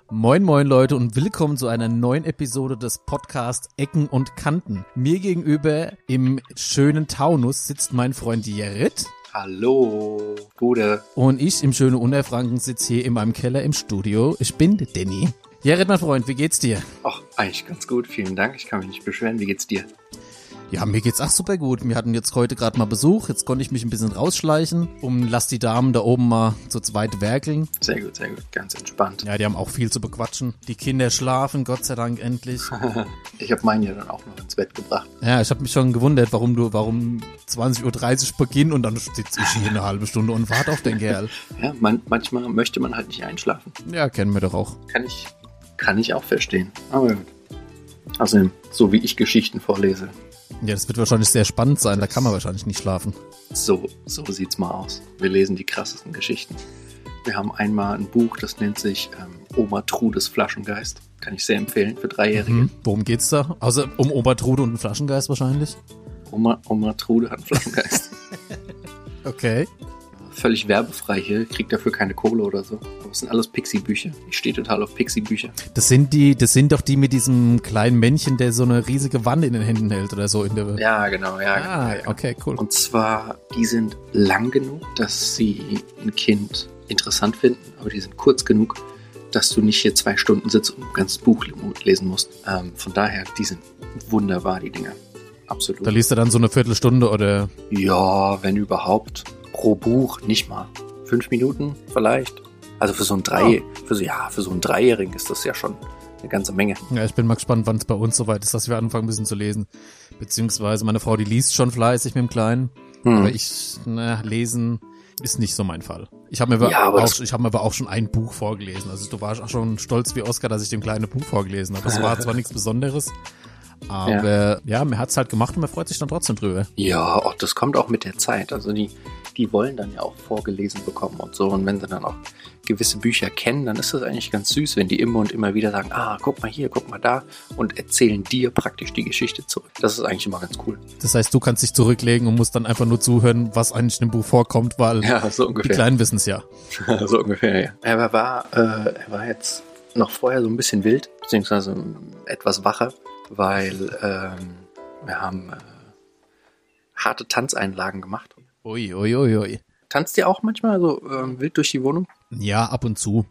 Moin moin Leute und willkommen zu einer neuen Episode des Podcasts Ecken und Kanten. Mir gegenüber im schönen Taunus sitzt mein Freund Jerrit. Hallo, Gute. Und ich im schönen Unterfranken sitze hier in meinem Keller im Studio. Ich bin der Danny. Jerrit, mein Freund, wie geht's dir? Ach, eigentlich ganz gut, vielen Dank. Ich kann mich nicht beschweren. Wie geht's dir? Ja, mir geht's auch super gut. Wir hatten jetzt heute gerade mal Besuch. Jetzt konnte ich mich ein bisschen rausschleichen und lass die Damen da oben mal zu zweit werkeln. Sehr gut, ganz entspannt. Ja, die haben auch viel zu bequatschen. Die Kinder schlafen, Gott sei Dank endlich. Ich habe meinen ja dann auch noch ins Bett gebracht. Ja, ich habe mich schon gewundert, warum 20.30 Uhr beginnt und dann sitze ich hier eine halbe Stunde und warte auf den Kerl. Ja, manchmal möchte man halt nicht einschlafen. Ja, kennen wir doch auch. Kann ich auch verstehen. Aber gut. Also, so wie ich Geschichten vorlese. Ja, das wird wahrscheinlich sehr spannend sein, da kann man wahrscheinlich nicht schlafen. So sieht's mal aus. Wir lesen die krassesten Geschichten. Wir haben einmal ein Buch, das nennt sich Oma Trudes Flaschengeist. Kann ich sehr empfehlen für Dreijährige. Worum geht's da? Außer um Oma Trude und einen Flaschengeist wahrscheinlich? Oma Trude hat einen Flaschengeist. Okay. Völlig werbefrei hier, kriegt dafür keine Kohle oder so. Aber es sind alles Pixie-Bücher. Ich stehe total auf Pixie-Bücher. Das sind doch die mit diesem kleinen Männchen, der so eine riesige Wanne in den Händen hält oder so. Ja, genau. Okay, cool. Und zwar, die sind lang genug, dass sie ein Kind interessant finden, aber die sind kurz genug, dass du nicht hier 2 Stunden sitzt und ein ganzes Buch lesen musst. Von daher, die sind wunderbar, die Dinger. Absolut. Da liest du dann so eine Viertelstunde oder? Ja, wenn überhaupt. Pro Buch nicht mal 5 Minuten vielleicht. Also für so ein Dreijährigen ist das ja schon eine ganze Menge. Ja, ich bin mal gespannt, wann es bei uns soweit ist, dass wir anfangen müssen zu lesen. Beziehungsweise meine Frau, die liest schon fleißig mit dem Kleinen. Aber lesen ist nicht so mein Fall. Ich habe mir aber auch schon ein Buch vorgelesen. Also du warst auch schon stolz wie Oskar, dass ich dem Kleinen ein Buch vorgelesen habe. Das war zwar nichts Besonderes, aber ja, mir hat's halt gemacht und man freut sich dann trotzdem drüber. Ja, das kommt auch mit der Zeit. Also die wollen dann ja auch vorgelesen bekommen und so. Und wenn sie dann auch gewisse Bücher kennen, dann ist das eigentlich ganz süß, wenn die immer und immer wieder sagen, guck mal hier, guck mal da und erzählen dir praktisch die Geschichte zurück. Das ist eigentlich immer ganz cool. Das heißt, du kannst dich zurücklegen und musst dann einfach nur zuhören, was eigentlich in dem Buch vorkommt, weil so ungefähr. Die Kleinen wissen es ja. So ungefähr, ja. Er war jetzt noch vorher so ein bisschen wild, beziehungsweise etwas wacher, weil wir haben harte Tanzeinlagen gemacht. Ui. Tanzt ihr auch manchmal so wild durch die Wohnung? Ja, ab und zu.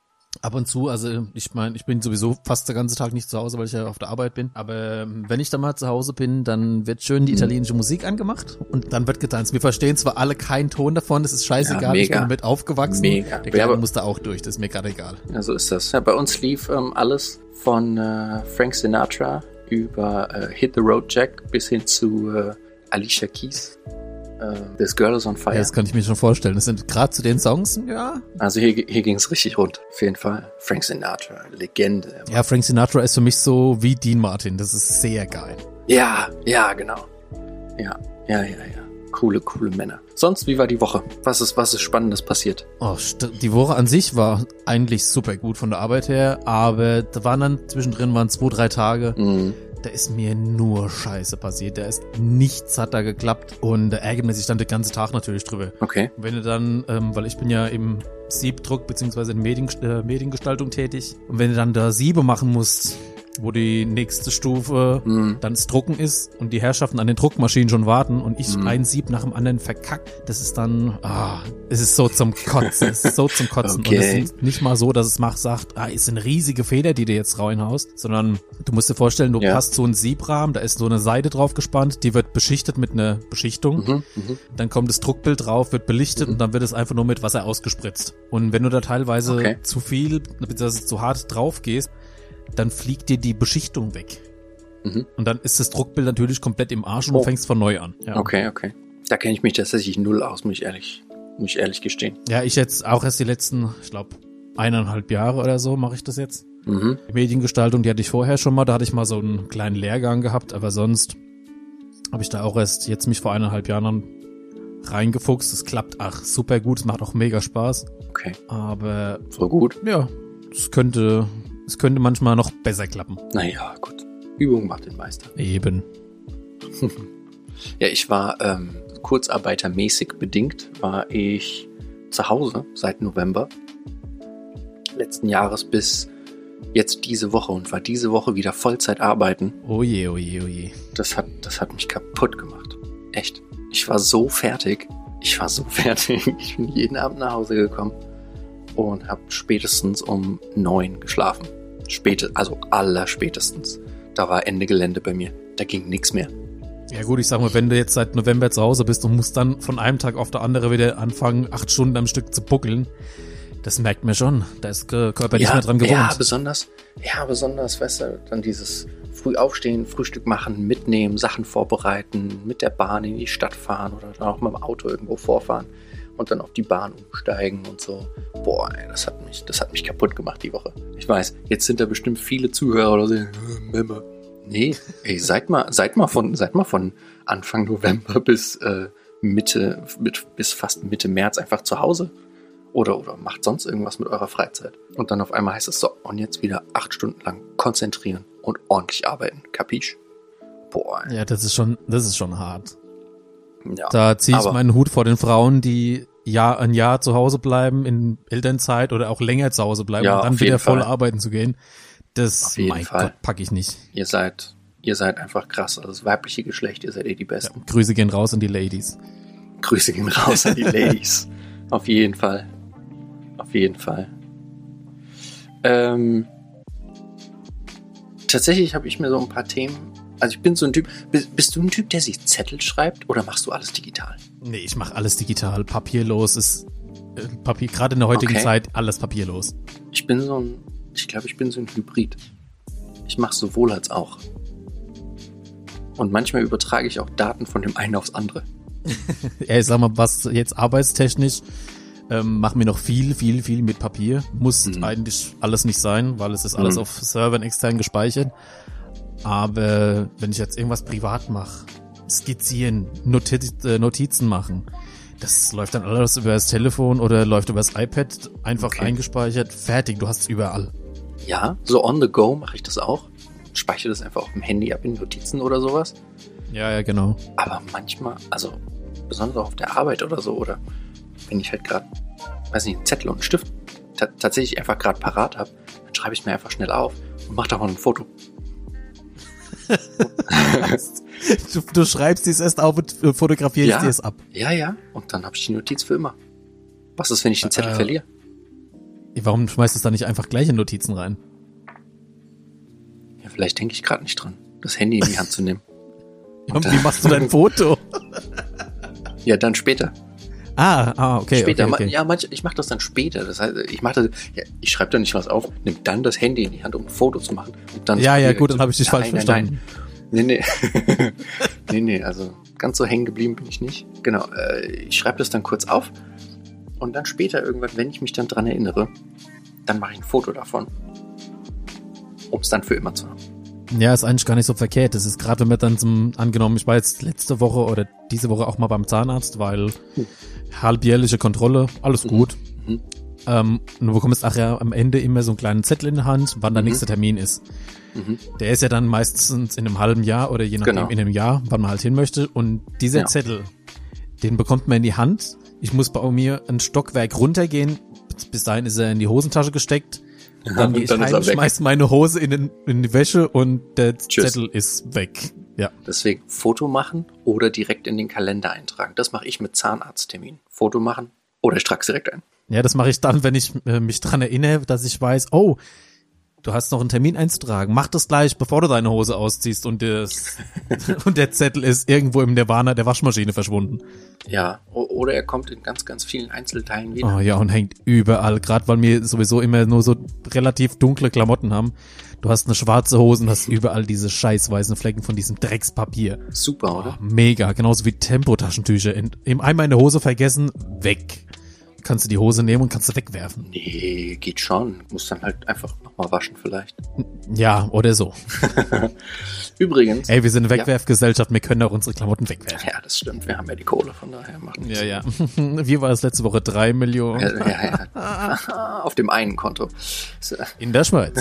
Also ich bin sowieso fast den ganzen Tag nicht zu Hause, weil ich ja auf der Arbeit bin. Aber wenn ich dann mal zu Hause bin, dann wird schön die italienische Musik angemacht und dann wird getanzt. Wir verstehen zwar alle keinen Ton davon, das ist scheißegal, ich bin damit aufgewachsen. Mega. Der Kleine muss da auch durch, das ist mir gerade egal. Ja, so ist das. Ja, bei uns lief alles von Frank Sinatra über Hit the Road Jack bis hin zu Alicia Keys. This Girl is on Fire. Ja, das kann ich mir schon vorstellen. Das sind gerade zu den Songs, ja. Also hier ging es richtig rund. Auf jeden Fall. Frank Sinatra, Legende. Ja, Frank Sinatra ist für mich so wie Dean Martin. Das ist sehr geil. Ja, genau. Ja. Coole Männer. Sonst, wie war die Woche? Was ist Spannendes passiert? Die Woche an sich war eigentlich super gut von der Arbeit her, aber zwischendrin waren 2-3 Tage. Da ist mir nur Scheiße passiert. Nichts hat da geklappt und da ärgert man sich dann den ganzen Tag natürlich drüber. Okay. Und wenn du dann, weil ich bin ja im Siebdruck beziehungsweise in Mediengestaltung tätig und wenn du dann da Siebe machen musst, wo die nächste Stufe dann das Drucken ist und die Herrschaften an den Druckmaschinen schon warten und ich ein Sieb nach dem anderen verkackt, das ist dann, es ist so zum Kotzen. Okay. Und es ist nicht mal so, dass es sagt, ist eine riesige Feder, die du jetzt reinhaust, sondern du musst dir vorstellen, du hast so einen Siebrahmen, da ist so eine Seide drauf gespannt, die wird beschichtet mit einer Beschichtung. Dann kommt das Druckbild drauf, wird belichtet und dann wird es einfach nur mit Wasser ausgespritzt. Und wenn du da teilweise zu viel, beziehungsweise zu hart drauf gehst, dann fliegt dir die Beschichtung weg. Und dann ist das Druckbild natürlich komplett im Arsch und du fängst von neu an. Ja. Okay. Da kenne ich mich tatsächlich null aus, muss ich ehrlich gestehen. Ja, ich jetzt auch erst die letzten, ich glaube, 1,5 Jahre oder so mache ich das jetzt. Die Mediengestaltung, die hatte ich vorher schon mal, da hatte ich mal so einen kleinen Lehrgang gehabt, aber sonst habe ich da auch erst jetzt mich vor 1,5 Jahren reingefuchst. Das klappt super gut, es macht auch mega Spaß. Okay. Aber voll gut. Ja, es könnte manchmal noch besser klappen. Naja, gut. Übung macht den Meister. Eben. Ja, ich war kurzarbeitermäßig bedingt, war ich zu Hause seit November letzten Jahres bis jetzt diese Woche und war diese Woche wieder Vollzeit arbeiten. Oh je, oh je, oh je. Das hat mich kaputt gemacht. Echt. Ich war so fertig. Ich bin jeden Abend nach Hause gekommen und habe spätestens um 9 geschlafen. Also allerspätestens. Da war Ende Gelände bei mir. Da ging nichts mehr. Ja gut, ich sag mal, wenn du jetzt seit November zu Hause bist und musst dann von einem Tag auf der andere wieder anfangen, 8 Stunden am Stück zu buckeln, das merkt man schon. Da ist der Körper nicht mehr dran gewohnt. Ja, besonders, weißt du, dann dieses früh aufstehen, Frühstück machen, mitnehmen, Sachen vorbereiten, mit der Bahn in die Stadt fahren oder dann auch mit dem Auto irgendwo vorfahren und dann auf die Bahn umsteigen und so. Boah, ey, das hat mich kaputt gemacht die Woche. Ich weiß, jetzt sind da bestimmt viele Zuhörer oder so, Memme. Nee, ey, seid mal von Anfang November bis bis fast Mitte März einfach zu Hause. Oder macht sonst irgendwas mit eurer Freizeit. Und dann auf einmal heißt es so, und jetzt wieder 8 Stunden lang konzentrieren und ordentlich arbeiten. Kapisch? Boah. Ja, das ist schon hart. Ja, da ziehe ich meinen Hut vor den Frauen, die ein Jahr zu Hause bleiben, in Elternzeit oder auch länger zu Hause bleiben und dann wieder voll arbeiten zu gehen. Das, mein Gott, pack ich nicht. Ihr seid einfach krass. Also das weibliche Geschlecht, ihr seid die Besten. Ja, Grüße gehen raus an die Ladies. Grüße gehen raus an die Ladies. Auf jeden Fall. Tatsächlich habe ich mir so ein paar Themen. Also ich bin so ein Typ. Bist du ein Typ, der sich Zettel schreibt oder machst du alles digital? Nee, ich mache alles digital. Papierlos ist Papier, gerade in der heutigen Zeit, alles papierlos. Ich glaube, ich bin so ein Hybrid. Ich mache sowohl als auch. Und manchmal übertrage ich auch Daten von dem einen aufs andere. Ja, ich sag mal, was jetzt arbeitstechnisch, machen wir noch viel mit Papier. Muss eigentlich alles nicht sein, weil es ist alles auf Servern extern gespeichert. Aber wenn ich jetzt irgendwas privat mache, skizzieren, Notizen machen, das läuft dann alles über das Telefon oder läuft über das iPad, einfach eingespeichert, fertig, du hast es überall. Ja, so on the go mache ich das auch. Speichere das einfach auf dem Handy ab in Notizen oder sowas. Ja, genau. Aber manchmal, also besonders auf der Arbeit oder so, oder wenn ich halt gerade, weiß nicht, einen Zettel und einen Stift tatsächlich einfach gerade parat habe, dann schreibe ich mir einfach schnell auf und mache davon ein Foto. Du schreibst dies erst auf und fotografierst dir es ab. Ja. Und dann habe ich die Notiz für immer. Was ist, wenn ich den Zettel verliere? Warum schmeißt du es da nicht einfach gleich in Notizen rein? Ja, vielleicht denke ich gerade nicht dran, das Handy in die Hand zu nehmen. Und wie machst du dein Foto? Ja, dann später. Okay. Später. Okay. Ja, ich mache das dann später. Das heißt, ich schreibe da nicht was auf, nimm dann das Handy in die Hand, um ein Foto zu machen. Und dann gut, dann habe ich dich falsch verstanden. Nein. Nee, also ganz so hängen geblieben bin ich nicht. Genau, ich schreibe das dann kurz auf und dann später irgendwann, wenn ich mich dann dran erinnere, dann mache ich ein Foto davon, um es dann für immer zu haben. Ja, ist eigentlich gar nicht so verkehrt. Das ist gerade, wenn man dann angenommen, ich war jetzt letzte Woche oder diese Woche auch mal beim Zahnarzt, weil halbjährliche Kontrolle, alles gut. Und du bekommst am Ende immer so einen kleinen Zettel in der Hand, wann der nächste Termin ist. Der ist ja dann meistens in einem halben Jahr oder je nachdem in einem Jahr, wann man halt hin möchte. Und dieser Zettel, den bekommt man in die Hand. Ich muss bei mir ein Stockwerk runtergehen. Bis dahin ist er in die Hosentasche gesteckt. Und dann gehe ich heim, schmeiß meine Hose in die Wäsche und der Zettel ist weg. Ja. Deswegen Foto machen oder direkt in den Kalender eintragen. Das mache ich mit Zahnarzttermin. Foto machen oder ich trage es direkt ein. Ja, das mache ich dann, wenn ich mich dran erinnere, dass ich weiß, oh, du hast noch einen Termin einzutragen. Mach das gleich, bevor du deine Hose ausziehst und der Zettel ist irgendwo im Nirvana der Waschmaschine verschwunden. Ja, oder er kommt in ganz, ganz vielen Einzelteilen wieder. Oh ja, und hängt überall, gerade weil wir sowieso immer nur so relativ dunkle Klamotten haben. Du hast eine schwarze Hose und hast überall diese scheiß weißen Flecken von diesem Dreckspapier. Super, oder? Mega, genauso wie Tempotaschentücher. Einmal in der Hose vergessen, weg. Kannst du die Hose nehmen und kannst du wegwerfen. Nee, geht schon. Musst dann halt einfach nochmal waschen vielleicht. Ja, oder so. Übrigens. Ey, wir sind eine Wegwerfgesellschaft, wir können auch unsere Klamotten wegwerfen. Ja, das stimmt. Wir haben ja die Kohle, von daher machen wir Ja. Wie war es letzte Woche? 3 Millionen? Ja. Auf dem einen Konto. In der Schweiz.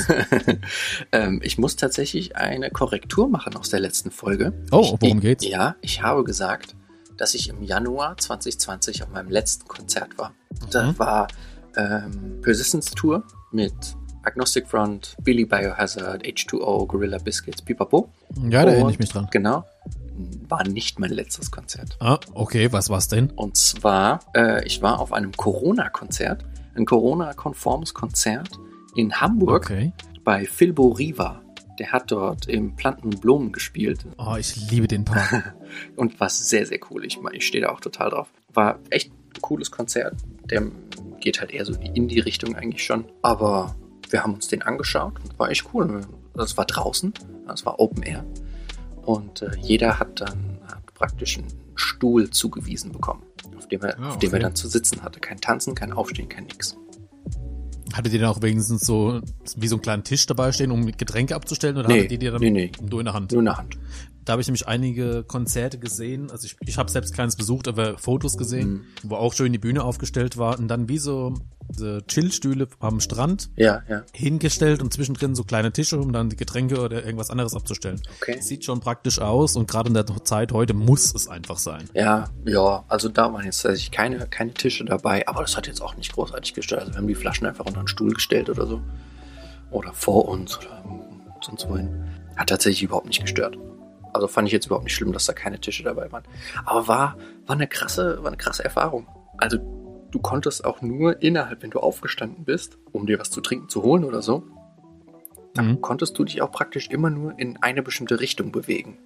Ich muss tatsächlich eine Korrektur machen aus der letzten Folge. Oh, worum geht's? Ja, ich habe gesagt, dass ich im Januar 2020 auf meinem letzten Konzert war. Da war Persistence Tour mit Agnostic Front, Billy Biohazard, H2O, Gorilla Biscuits, Pipapo. Ja, da erinnere ich mich dran. Genau. War nicht mein letztes Konzert. Ah, okay, was war's denn? Und zwar, ich war auf einem Corona-Konzert, ein Corona-konformes Konzert in Hamburg bei Filbo Riva. Der hat dort im Planten und Blumen gespielt. Oh, ich liebe den Park. Und war sehr, sehr cool. Ich stehe da auch total drauf. War echt ein cooles Konzert. Der geht halt eher so in die Indie-Richtung eigentlich schon. Aber wir haben uns den angeschaut und war echt cool. Das war draußen, das war Open Air. Und jeder hat praktisch einen Stuhl zugewiesen bekommen, auf dem er dann zu sitzen hatte. Kein Tanzen, kein Aufstehen, kein nix. Hattet ihr dann auch wenigstens so wie so einen kleinen Tisch dabei stehen, um Getränke abzustellen? Oder hattet ihr die dann nur in der Hand? Nur in der Hand. Da habe ich nämlich einige Konzerte gesehen. Also ich habe selbst keins besucht, aber Fotos gesehen, wo auch schön die Bühne aufgestellt war und dann wie so diese Chillstühle am Strand hingestellt und zwischendrin so kleine Tische, um dann die Getränke oder irgendwas anderes abzustellen. Okay. Sieht schon praktisch aus und gerade in der Zeit heute muss es einfach sein. Ja, also da waren jetzt tatsächlich keine Tische dabei, aber das hat jetzt auch nicht großartig gestört. Also wir haben die Flaschen einfach unter einen Stuhl gestellt oder so. Oder vor uns oder sonst wohin. Hat tatsächlich überhaupt nicht gestört. Also fand ich jetzt überhaupt nicht schlimm, dass da keine Tische dabei waren. Aber war eine krasse Erfahrung. Also du konntest auch nur innerhalb, wenn du aufgestanden bist, um dir was zu trinken zu holen oder so, dann konntest du dich auch praktisch immer nur in eine bestimmte Richtung bewegen.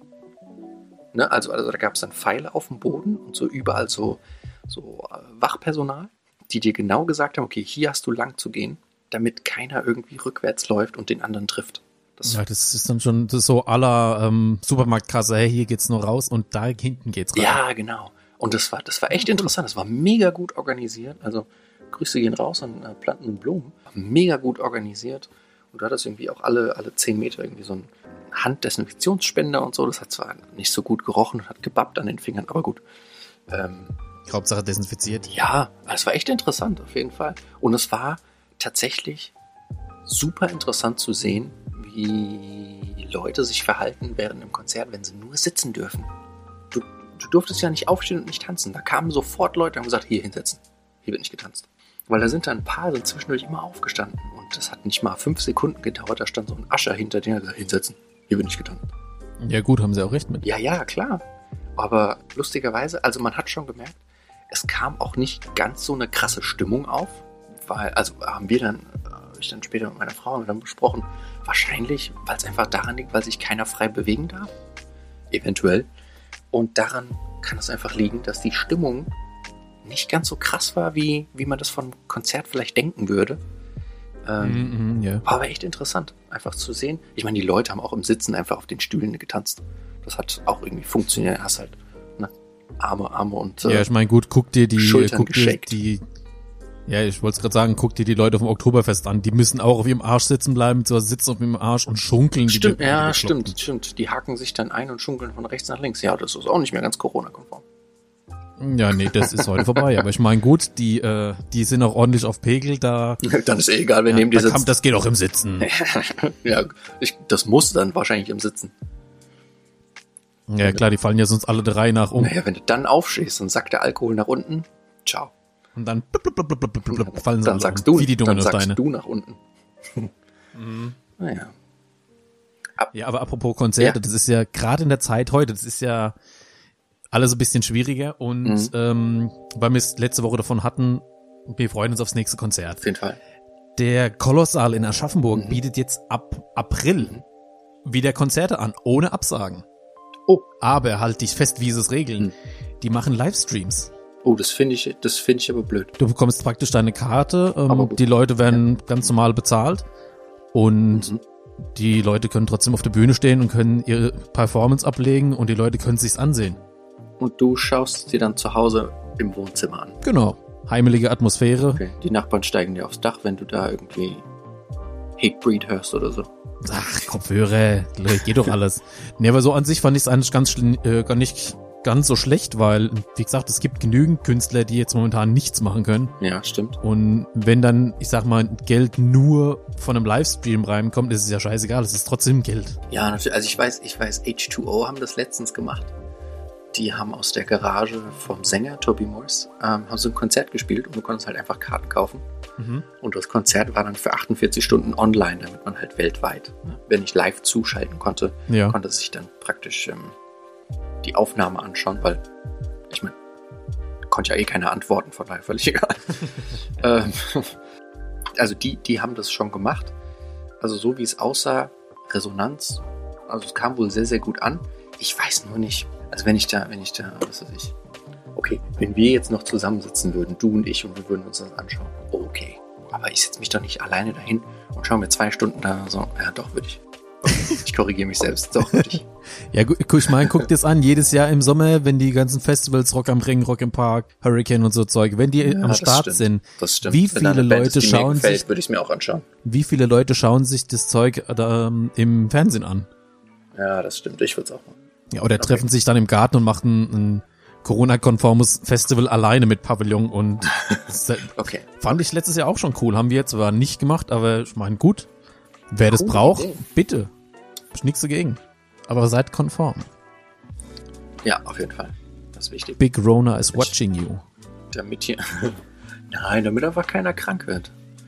Ne? Also da gab es dann Pfeile auf dem Boden und so überall so Wachpersonal, die dir genau gesagt haben, okay, hier hast du lang zu gehen, damit keiner irgendwie rückwärts läuft und den anderen trifft. Das ist dann schon so à la Supermarktkasse, hey, hier geht's nur raus und da hinten geht's rein. Ja, genau. Und das war echt interessant. Das war mega gut organisiert. Also Grüße gehen raus an Planten und Blumen. Mega gut organisiert. Und du hattest irgendwie auch alle 10 Meter irgendwie so einen Handdesinfektionsspender und so. Das hat zwar nicht so gut gerochen und hat gebappt an den Fingern, aber gut. Hauptsache desinfiziert. Ja, es war echt interessant auf jeden Fall. Und es war tatsächlich super interessant zu sehen, wie Leute sich verhalten während dem Konzert, wenn sie nur sitzen dürfen. Du durftest ja nicht aufstehen und nicht tanzen. Da kamen sofort Leute und haben gesagt, hier hinsetzen. Hier wird nicht getanzt. Weil da sind dann ein paar sind zwischendurch immer aufgestanden. Und das hat nicht mal 5 Sekunden gedauert. Da stand so ein Ascher hinter denen und hat gesagt, hinsetzen. Hier wird nicht getanzt. Ja gut, haben sie auch recht mit. Ja, klar. Aber lustigerweise, also man hat schon gemerkt, es kam auch nicht ganz so eine krasse Stimmung auf. Weil, also haben wir dann später mit meiner Frau dann besprochen, wahrscheinlich, weil es einfach daran liegt, weil sich keiner frei bewegen darf. Eventuell. Und daran kann es einfach liegen, dass die Stimmung nicht ganz so krass war, wie man das vom Konzert vielleicht denken würde. War aber echt interessant, einfach zu sehen. Ich meine, die Leute haben auch im Sitzen einfach auf den Stühlen getanzt. Das hat auch irgendwie funktioniert. Du hast halt Arme und ja, ich meine, gut, guck dir Schultern geschickt. Ja, ich wollte es gerade sagen, guck dir die Leute vom Oktoberfest an. Die müssen auch auf ihrem Arsch sitzen bleiben, so sitzen auf ihrem Arsch und schunkeln. Stimmt. Die haken sich dann ein und schunkeln von rechts nach links. Ja, das ist auch nicht mehr ganz Corona-konform. Ja, nee, das ist heute vorbei. Aber ich meine, gut, die sind auch ordentlich auf Pegel da. Dann ist egal, wir nehmen die Sitzen. Das geht auch im Sitzen. Ja, das muss dann wahrscheinlich im Sitzen. Ja, klar, die fallen ja sonst alle 3 nach um. Naja, wenn du dann aufstehst und sackt der Alkohol nach unten, ciao. Und dann fallen sie dann sagst du, wie die Dominosteine. Du nach unten. Naja. Ja, aber apropos Konzerte, das ist ja gerade in der Zeit heute, das ist ja alles ein bisschen schwieriger und weil wir es letzte Woche davon hatten, wir freuen uns aufs nächste Konzert. Auf jeden Fall. Der Kolossal in Aschaffenburg bietet jetzt ab April wieder Konzerte an, ohne Absagen. Oh. Aber halt dich fest, wie sie es regeln. Die machen Livestreams. Oh, das finde ich aber blöd. Du bekommst praktisch deine Karte, die Leute werden ganz normal bezahlt und die Leute können trotzdem auf der Bühne stehen und können ihre Performance ablegen und die Leute können sich's ansehen. Und du schaust sie dann zu Hause im Wohnzimmer an. Genau. Heimelige Atmosphäre. Okay. Die Nachbarn steigen dir aufs Dach, wenn du da irgendwie Hatebreed hörst oder so. Ach, Kopfhörer, geht doch alles. Nee, aber so an sich fand ich es eigentlich gar nicht ganz so schlecht, weil, wie gesagt, es gibt genügend Künstler, die jetzt momentan nichts machen können. Ja, stimmt. Und wenn dann, ich sag mal, Geld nur von einem Livestream reinkommt, ist es ja scheißegal, es ist trotzdem Geld. Ja, natürlich. Also ich weiß, H2O haben das letztens gemacht. die haben aus der Garage vom Sänger Toby Morse haben so ein Konzert gespielt und du konntest halt einfach Karten kaufen. Und das Konzert war dann für 48 Stunden online, damit man halt weltweit, ne, wenn ich live zuschalten konnte, konnte sich dann praktisch die Aufnahme anschauen, weil ich meine, konnte ja eh keine antworten, von daher völlig egal. Also die haben das schon gemacht. Also so wie es aussah, Resonanz, also es kam wohl sehr, sehr gut an. Ich weiß nur nicht, also wenn ich da, was weiß ich, okay, wenn wir jetzt noch zusammensitzen würden, du und ich, und wir würden uns das anschauen, okay, aber ich setze mich doch nicht alleine dahin und schaue mir 2 Stunden da so, ja doch, würde ich. Okay, ich korrigiere mich selbst, doch, würde ich. Ja, gut, ich meine, guck dir das an, jedes Jahr im Sommer, wenn die ganzen Festivals, Rock am Ring, Rock im Park, Hurricane und so Zeug, wenn die am Start sind, wie viele Leute schauen sich, würde ich es mir auch anschauen. Wie viele Leute schauen sich das Zeug im Fernsehen an? Ja, das stimmt, ich würde es auch machen. Ja, oder treffen sich dann im Garten und machen ein Corona-konformes Festival alleine mit Pavillon und okay. Fand ich letztes Jahr auch schon cool. Haben wir jetzt zwar nicht gemacht, aber ich meine, gut. Wer das braucht, bitte. Ist nichts dagegen. Aber seid konform. Ja, auf jeden Fall. Das ist wichtig. Big Rona is watching you. Damit hier... Nein, damit einfach keiner krank wird.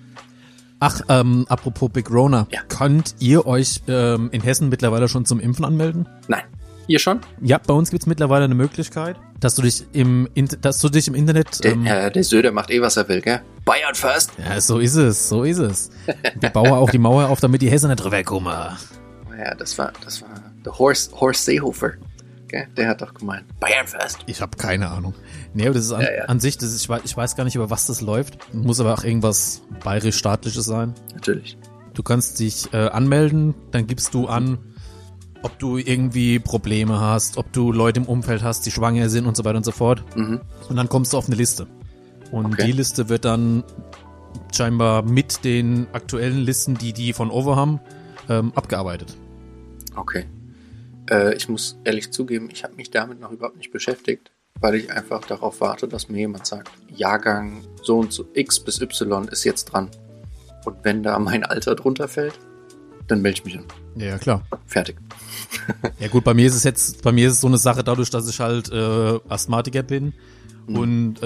Ach, apropos Big Rona. Ja. Könnt ihr euch in Hessen mittlerweile schon zum Impfen anmelden? Nein. Ihr schon? Ja, bei uns gibt's mittlerweile eine Möglichkeit, dass du dich im Internet... Der Söder macht eh, was er will, gell? Bayern first! Ja, so ist es. Wir bauen auch die Mauer auf, damit die Hessen nicht drüber kommen. Ja, das war der Horst Seehofer. Okay? Der hat doch gemeint, Bayern first. Ich habe keine Ahnung. Nee, aber das ist an sich, ich weiß gar nicht, über was das läuft. Muss aber auch irgendwas bayerisch-staatliches sein. Natürlich. Du kannst dich anmelden, dann gibst du an, ob du irgendwie Probleme hast, ob du Leute im Umfeld hast, die schwanger sind und so weiter und so fort. Und dann kommst du auf eine Liste. Und die Liste wird dann scheinbar mit den aktuellen Listen, die von Over haben, abgearbeitet. Okay. Ich muss ehrlich zugeben, ich habe mich damit noch überhaupt nicht beschäftigt, weil ich einfach darauf warte, dass mir jemand sagt, Jahrgang so und so X bis Y ist jetzt dran. Und wenn da mein Alter drunter fällt, dann melde ich mich an. Ja, klar. Fertig. Ja gut, bei mir ist es so eine Sache, dadurch, dass ich halt Asthmatiker bin und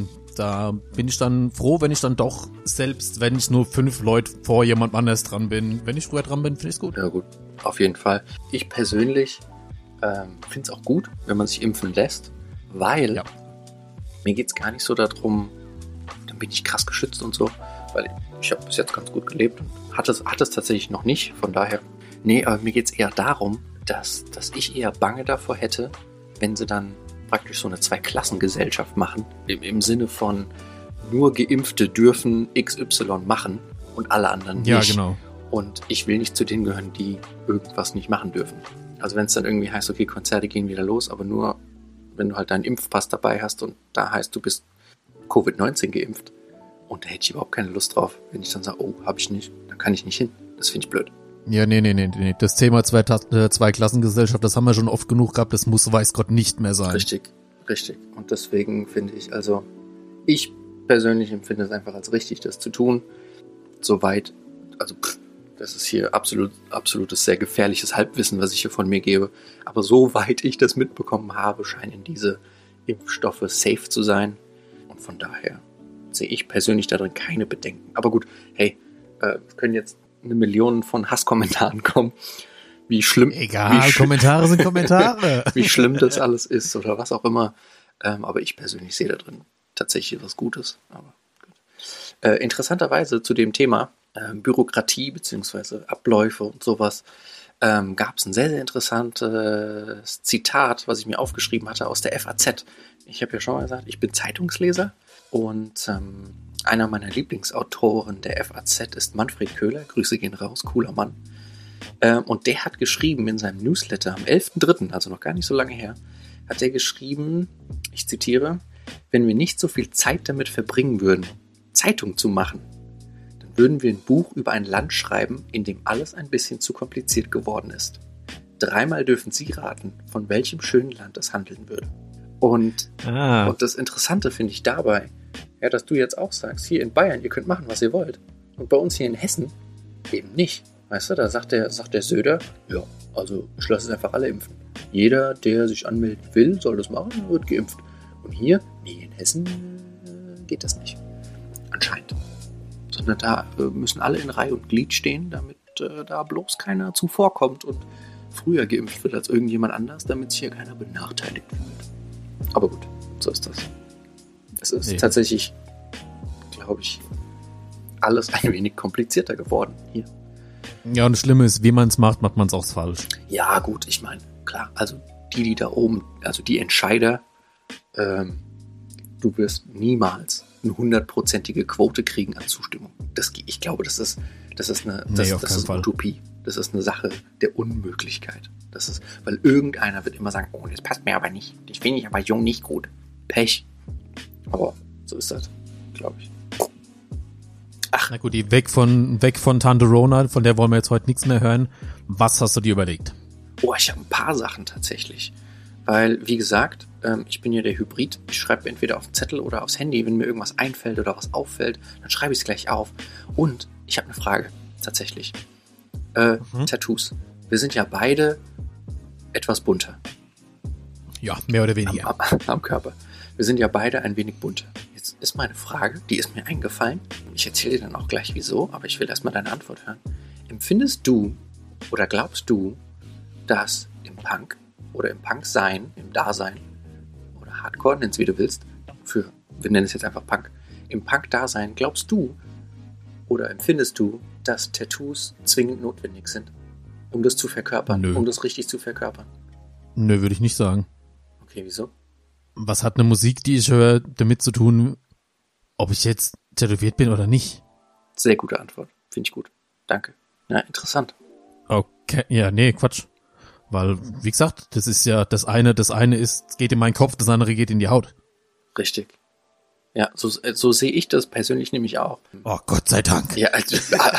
da bin ich dann froh, wenn ich dann doch, selbst wenn ich nur 5 Leute vor jemand anders dran bin, wenn ich früher dran bin, finde ich es gut. Ja gut, auf jeden Fall. Ich persönlich finde es auch gut, wenn man sich impfen lässt, weil mir geht es gar nicht so darum, dann bin ich krass geschützt und so, weil ich habe bis jetzt ganz gut gelebt und hatte es tatsächlich noch nicht, von daher. Nee, aber mir geht es eher darum, dass ich eher Bange davor hätte, wenn sie dann praktisch so eine Zweiklassengesellschaft machen, im Sinne von nur Geimpfte dürfen XY machen und alle anderen nicht. Ja, genau. Und ich will nicht zu denen gehören, die irgendwas nicht machen dürfen. Also wenn es dann irgendwie heißt, okay, Konzerte gehen wieder los, aber nur, wenn du halt deinen Impfpass dabei hast und da heißt, du bist Covid-19 geimpft. Und da hätte ich überhaupt keine Lust drauf. Wenn ich dann sage, oh, habe ich nicht, dann kann ich nicht hin. Das finde ich blöd. Ja, nee. Das Thema Zweiklassengesellschaft, das haben wir schon oft genug gehabt, das muss, weiß Gott, nicht mehr sein. Richtig. Und deswegen finde ich, also ich persönlich empfinde es einfach als richtig, das zu tun. Soweit, also das ist hier absolutes sehr gefährliches Halbwissen, was ich hier von mir gebe. Aber soweit ich das mitbekommen habe, scheinen diese Impfstoffe safe zu sein. Und von daher sehe ich persönlich darin keine Bedenken. Aber gut, hey, können jetzt 1 Million von Hasskommentaren kommen, wie schlimm... Egal, Kommentare sind Kommentare. Wie schlimm das alles ist oder was auch immer. Aber ich persönlich sehe da drin tatsächlich was Gutes. Aber gut. Interessanterweise zu dem Thema Bürokratie bzw. Abläufe und sowas gab es ein sehr, sehr interessantes Zitat, was ich mir aufgeschrieben hatte aus der FAZ. Ich habe ja schon mal gesagt, ich bin Zeitungsleser und einer meiner Lieblingsautoren der FAZ ist Manfred Köhler. Grüße gehen raus, cooler Mann. Und der hat geschrieben in seinem Newsletter am 11.3., also noch gar nicht so lange her, hat er geschrieben, ich zitiere, wenn wir nicht so viel Zeit damit verbringen würden, Zeitung zu machen, dann würden wir ein Buch über ein Land schreiben, in dem alles ein bisschen zu kompliziert geworden ist. 3-mal dürfen Sie raten, von welchem schönen Land es handeln würde. Und das Interessante finde ich dabei, ja, dass du jetzt auch sagst, hier in Bayern, ihr könnt machen, was ihr wollt. Und bei uns hier in Hessen eben nicht. Weißt du, da sagt der Söder, ja, also ich lasse es einfach alle impfen. jeder, der sich anmelden will, soll das machen, wird geimpft. Und hier, nee, in Hessen geht das nicht. Anscheinend. Sondern da müssen alle in Reihe und Glied stehen, damit da bloß keiner zuvorkommt und früher geimpft wird als irgendjemand anders, damit sich hier keiner benachteiligt fühlt. Aber gut, so ist das. Es ist tatsächlich, glaube ich, alles ein wenig komplizierter geworden hier. Ja, und das Schlimme ist, wie man es macht, macht man es auch falsch. Ja, gut, ich meine, klar, also die da oben, also die Entscheider, du wirst niemals eine 100%ige Quote kriegen an Zustimmung. Ich glaube, das ist eine Utopie. Das ist eine Sache der Unmöglichkeit. Weil irgendeiner wird immer sagen, oh, das passt mir aber nicht. Das finde ich aber jung nicht gut. Pech. Aber so ist das, glaube ich. Ach. Na gut, die weg von Tante Rona, von der wollen wir jetzt heute nichts mehr hören. Was hast du dir überlegt? Oh, ich habe ein paar Sachen tatsächlich. Weil, wie gesagt, ich bin ja der Hybrid. Ich schreibe entweder auf den Zettel oder aufs Handy. Wenn mir irgendwas einfällt oder was auffällt, dann schreibe ich es gleich auf. Und ich habe eine Frage, tatsächlich. Tattoos. Wir sind ja beide etwas bunter. Ja, mehr oder weniger. Am Körper. Wir sind ja beide ein wenig bunter. Jetzt ist meine Frage, die ist mir eingefallen. Ich erzähle dir dann auch gleich wieso, aber ich will erstmal deine Antwort hören. Empfindest du oder glaubst du, dass im Punk oder im Punk-Sein, im Dasein oder Hardcore, nenn's wie du willst, wir nennen es jetzt einfach Punk, im Punk-Dasein glaubst du oder empfindest du, dass Tattoos zwingend notwendig sind, um das zu verkörpern, um das richtig zu verkörpern? Nö, würde ich nicht sagen. Okay, wieso? Was hat eine Musik, die ich höre, damit zu tun, ob ich jetzt tätowiert bin oder nicht? Sehr gute Antwort. Finde ich gut. Danke. Ja, interessant. Okay, ja, nee, Quatsch. Weil, wie gesagt, das ist ja, das eine geht in meinen Kopf, das andere geht in die Haut. Richtig. Ja, so sehe ich das persönlich nämlich auch. Oh, Gott sei Dank. Ja, also,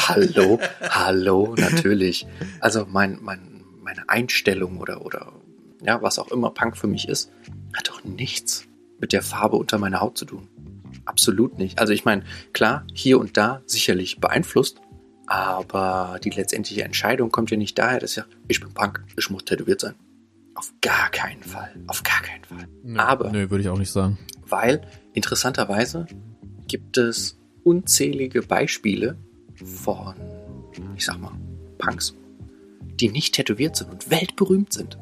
hallo, natürlich. Also meine Einstellung oder ja, was auch immer Punk für mich ist, hat doch nichts mit der Farbe unter meiner Haut zu tun. Absolut nicht. Also ich meine, klar, hier und da sicherlich beeinflusst, aber die letztendliche Entscheidung kommt ja nicht daher, dass ich bin Punk, ich muss tätowiert sein. Auf gar keinen Fall. Nö, würde ich auch nicht sagen. Weil, interessanterweise, gibt es unzählige Beispiele von, ich sag mal, Punks, die nicht tätowiert sind und weltberühmt sind.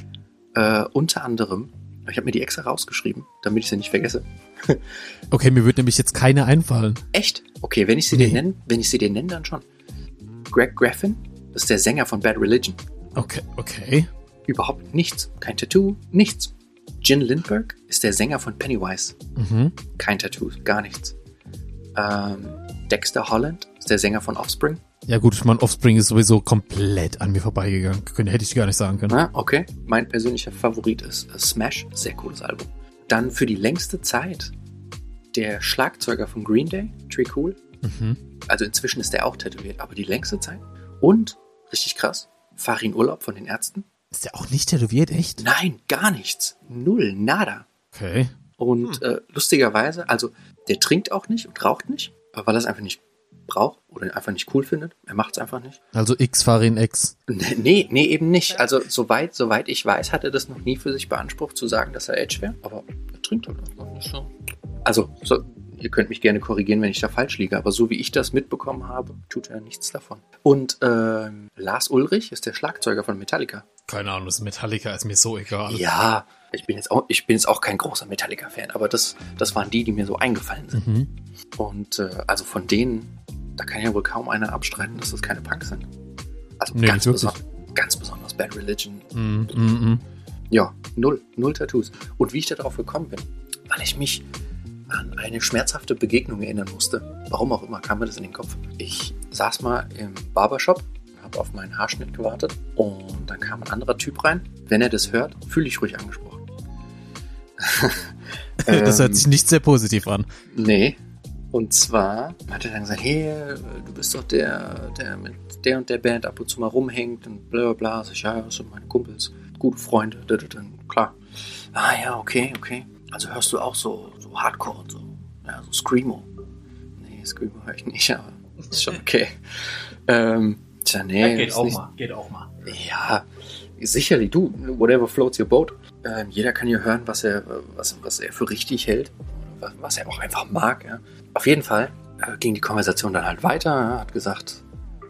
Unter anderem, ich habe mir die extra rausgeschrieben, damit ich sie nicht vergesse. Okay, mir wird nämlich jetzt keine einfallen. Echt? Okay, wenn ich sie dir nenne, dann schon. Greg Graffin, das ist der Sänger von Bad Religion. Okay. Überhaupt nichts. Kein Tattoo, nichts. Gin Lindberg ist der Sänger von Pennywise. Mhm. Kein Tattoo, gar nichts. Dexter Holland ist der Sänger von Offspring. Ja gut, ich meine, Offspring ist sowieso komplett an mir vorbeigegangen. Hätte ich gar nicht sagen können. Ah, okay. Mein persönlicher Favorit ist Smash. Sehr cooles Album. Dann für die längste Zeit der Schlagzeuger von Green Day, Trey Cool. Mhm. Also inzwischen ist der auch tätowiert, aber die längste Zeit. Und, richtig krass, Farin Urlaub von den Ärzten. Ist der auch nicht tätowiert, echt? Nein, gar nichts. Null, nada. Okay. Und lustigerweise, also der trinkt auch nicht und raucht nicht, weil er es einfach nicht braucht oder einfach nicht cool findet. Er macht es einfach nicht. Also Farin X. Nee, eben nicht. Also soweit ich weiß, hat er das noch nie für sich beansprucht, zu sagen, dass er Edge wäre. Aber er trinkt halt einfach nicht so. Also, ihr könnt mich gerne korrigieren, wenn ich da falsch liege, aber so wie ich das mitbekommen habe, tut er nichts davon. Und Lars Ulrich ist der Schlagzeuger von Metallica. Keine Ahnung, das Metallica ist mir so egal. Ja, ich bin jetzt auch kein großer Metallica-Fan, aber das waren die mir so eingefallen sind. Mhm. Und also von denen, da kann ja wohl kaum einer abstreiten, dass das keine Punks sind. Also nee, ganz besonders Bad Religion. Ja, null Tattoos. Und wie ich darauf gekommen bin, weil ich mich an eine schmerzhafte Begegnung erinnern musste. Warum auch immer kam mir das in den Kopf. Ich saß mal im Barbershop, habe auf meinen Haarschnitt gewartet und dann kam ein anderer Typ rein. Wenn er das hört, fühle ich ruhig angesprochen. Das hört sich nicht sehr positiv an. Nee. Und zwar hat er dann gesagt, hey, du bist doch der mit der und der Band ab und zu mal rumhängt und bla bla bla. Sag ich, ja, das sind meine Kumpels, gute Freunde. Klar. Ah ja, okay. Also hörst du auch so Hardcore und so. Ja, so Screamo. Nee, Screamo höre ich nicht, aber ist schon okay. Alter, nee. Ja, geht auch mal. Ja, sicherlich, du, whatever floats your boat. Jeder kann hier hören, was er für richtig hält, was er auch einfach mag. Ja. Auf jeden Fall ging die Konversation dann halt weiter. Ja, hat gesagt,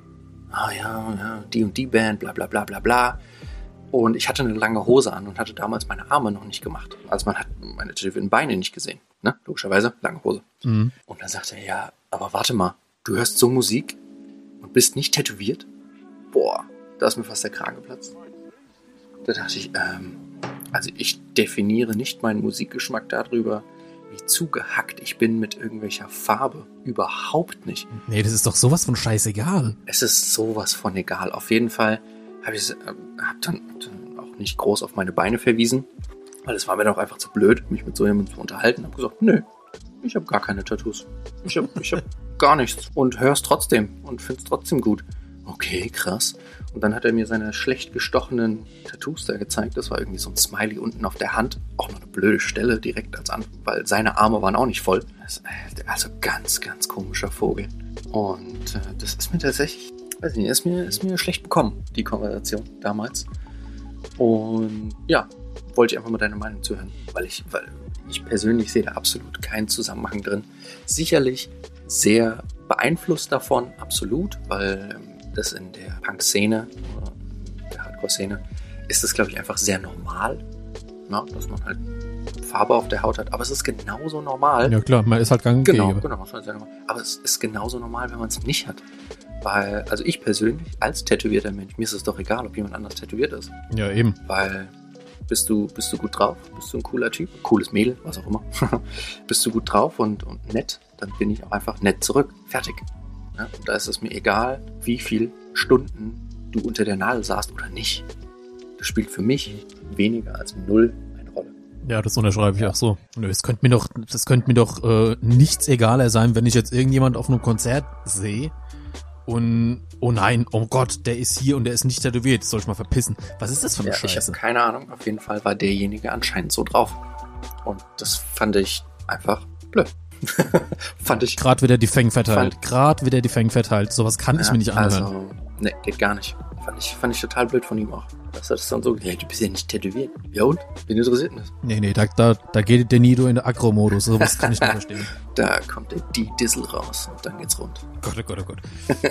die und die Band, bla bla bla bla bla. Und ich hatte eine lange Hose an und hatte damals meine Arme noch nicht gemacht. Also man hat meine tätowierten Beine nicht gesehen. Ne? Logischerweise, lange Hose. Mhm. Und dann sagte er, ja, aber warte mal, du hörst so Musik und bist nicht tätowiert? Boah, da ist mir fast der Kragen geplatzt. Da dachte ich, also ich definiere nicht meinen Musikgeschmack darüber, wie zugehackt ich bin mit irgendwelcher Farbe. Überhaupt nicht. Nee, das ist doch sowas von scheißegal. Es ist sowas von egal. Auf jeden Fall habe ich dann auch nicht groß auf meine Beine verwiesen, weil es war mir doch einfach zu blöd, mich mit so jemandem zu unterhalten. Ich habe gesagt, nö, ich habe gar keine Tattoos. Ich hab gar nichts und höre es trotzdem und finde es trotzdem gut. Okay, krass. Und dann hat er mir seine schlecht gestochenen Tattoos da gezeigt. Das war irgendwie so ein Smiley unten auf der Hand. Auch noch eine blöde Stelle direkt als Antwort, weil seine Arme waren auch nicht voll. Also ganz, ganz komischer Vogel. Und das ist mir tatsächlich, weiß nicht, ist mir schlecht bekommen, die Konversation damals. Und ja, wollte ich einfach mal deine Meinung zuhören. Weil ich persönlich sehe da absolut keinen Zusammenhang drin. Sicherlich sehr beeinflusst davon, absolut, weil das in der Punk-Szene, der Hardcore-Szene, ist das, glaube ich, einfach sehr normal, na, dass man halt Farbe auf der Haut hat. Aber es ist genauso normal. Ja klar, man ist halt gang und Genau, gäbe. das ist sehr normal. Aber es ist genauso normal, wenn man es nicht hat. Weil, also ich persönlich, als tätowierter Mensch, mir ist es doch egal, ob jemand anders tätowiert ist. Ja, eben. Weil bist du gut drauf, bist du ein cooler Typ, cooles Mädel, was auch immer. Bist du gut drauf und nett, dann bin ich auch einfach nett zurück. Fertig. Ja, und da ist es mir egal, wie viele Stunden du unter der Nadel saßt oder nicht. Das spielt für mich weniger als 0 eine Rolle. Ja, das unterschreibe ich auch so. Das könnte mir doch nichts egaler sein, wenn ich jetzt irgendjemand auf einem Konzert sehe und, oh nein, oh Gott, der ist hier und der ist nicht tätowiert, soll ich mal verpissen. Was ist das für eine Scheiße? Ich habe keine Ahnung, auf jeden Fall war derjenige anscheinend so drauf. Und das fand ich einfach blöd. Fand ich. Gerade wieder die Fänge verteilt. Sowas kann ich mir nicht anhören. Also, ne, geht gar nicht. Fand ich total blöd von ihm auch. Dass er das dann so, ja, du bist ja nicht tätowiert. Ja und? Wen interessiert denn das? Nee, da geht der Nido in den Agro-Modus. Sowas kann ich nicht verstehen. Da kommt der D-Dizzle raus und dann geht's rund. Oh Gott.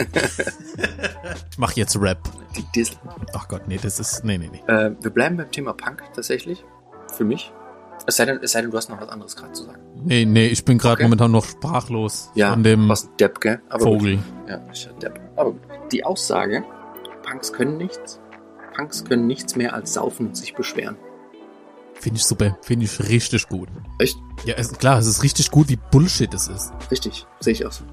Ich mach jetzt Rap. Die Dizzle. Ach Gott, nee, das ist, nee. Wir bleiben beim Thema Punk tatsächlich. Für mich. Es sei denn, du hast noch was anderes gerade zu sagen. Nee, ich bin gerade momentan noch sprachlos von dem was ein Depp, gell? Aber Vogel. Gut. Ja, ich bin Depp. Aber gut. Die Aussage, Punks können nichts mehr als saufen und sich beschweren. Finde ich super. Finde ich richtig gut. Echt? Ja, klar, es ist richtig gut, wie Bullshit es ist. Richtig, sehe ich auch so.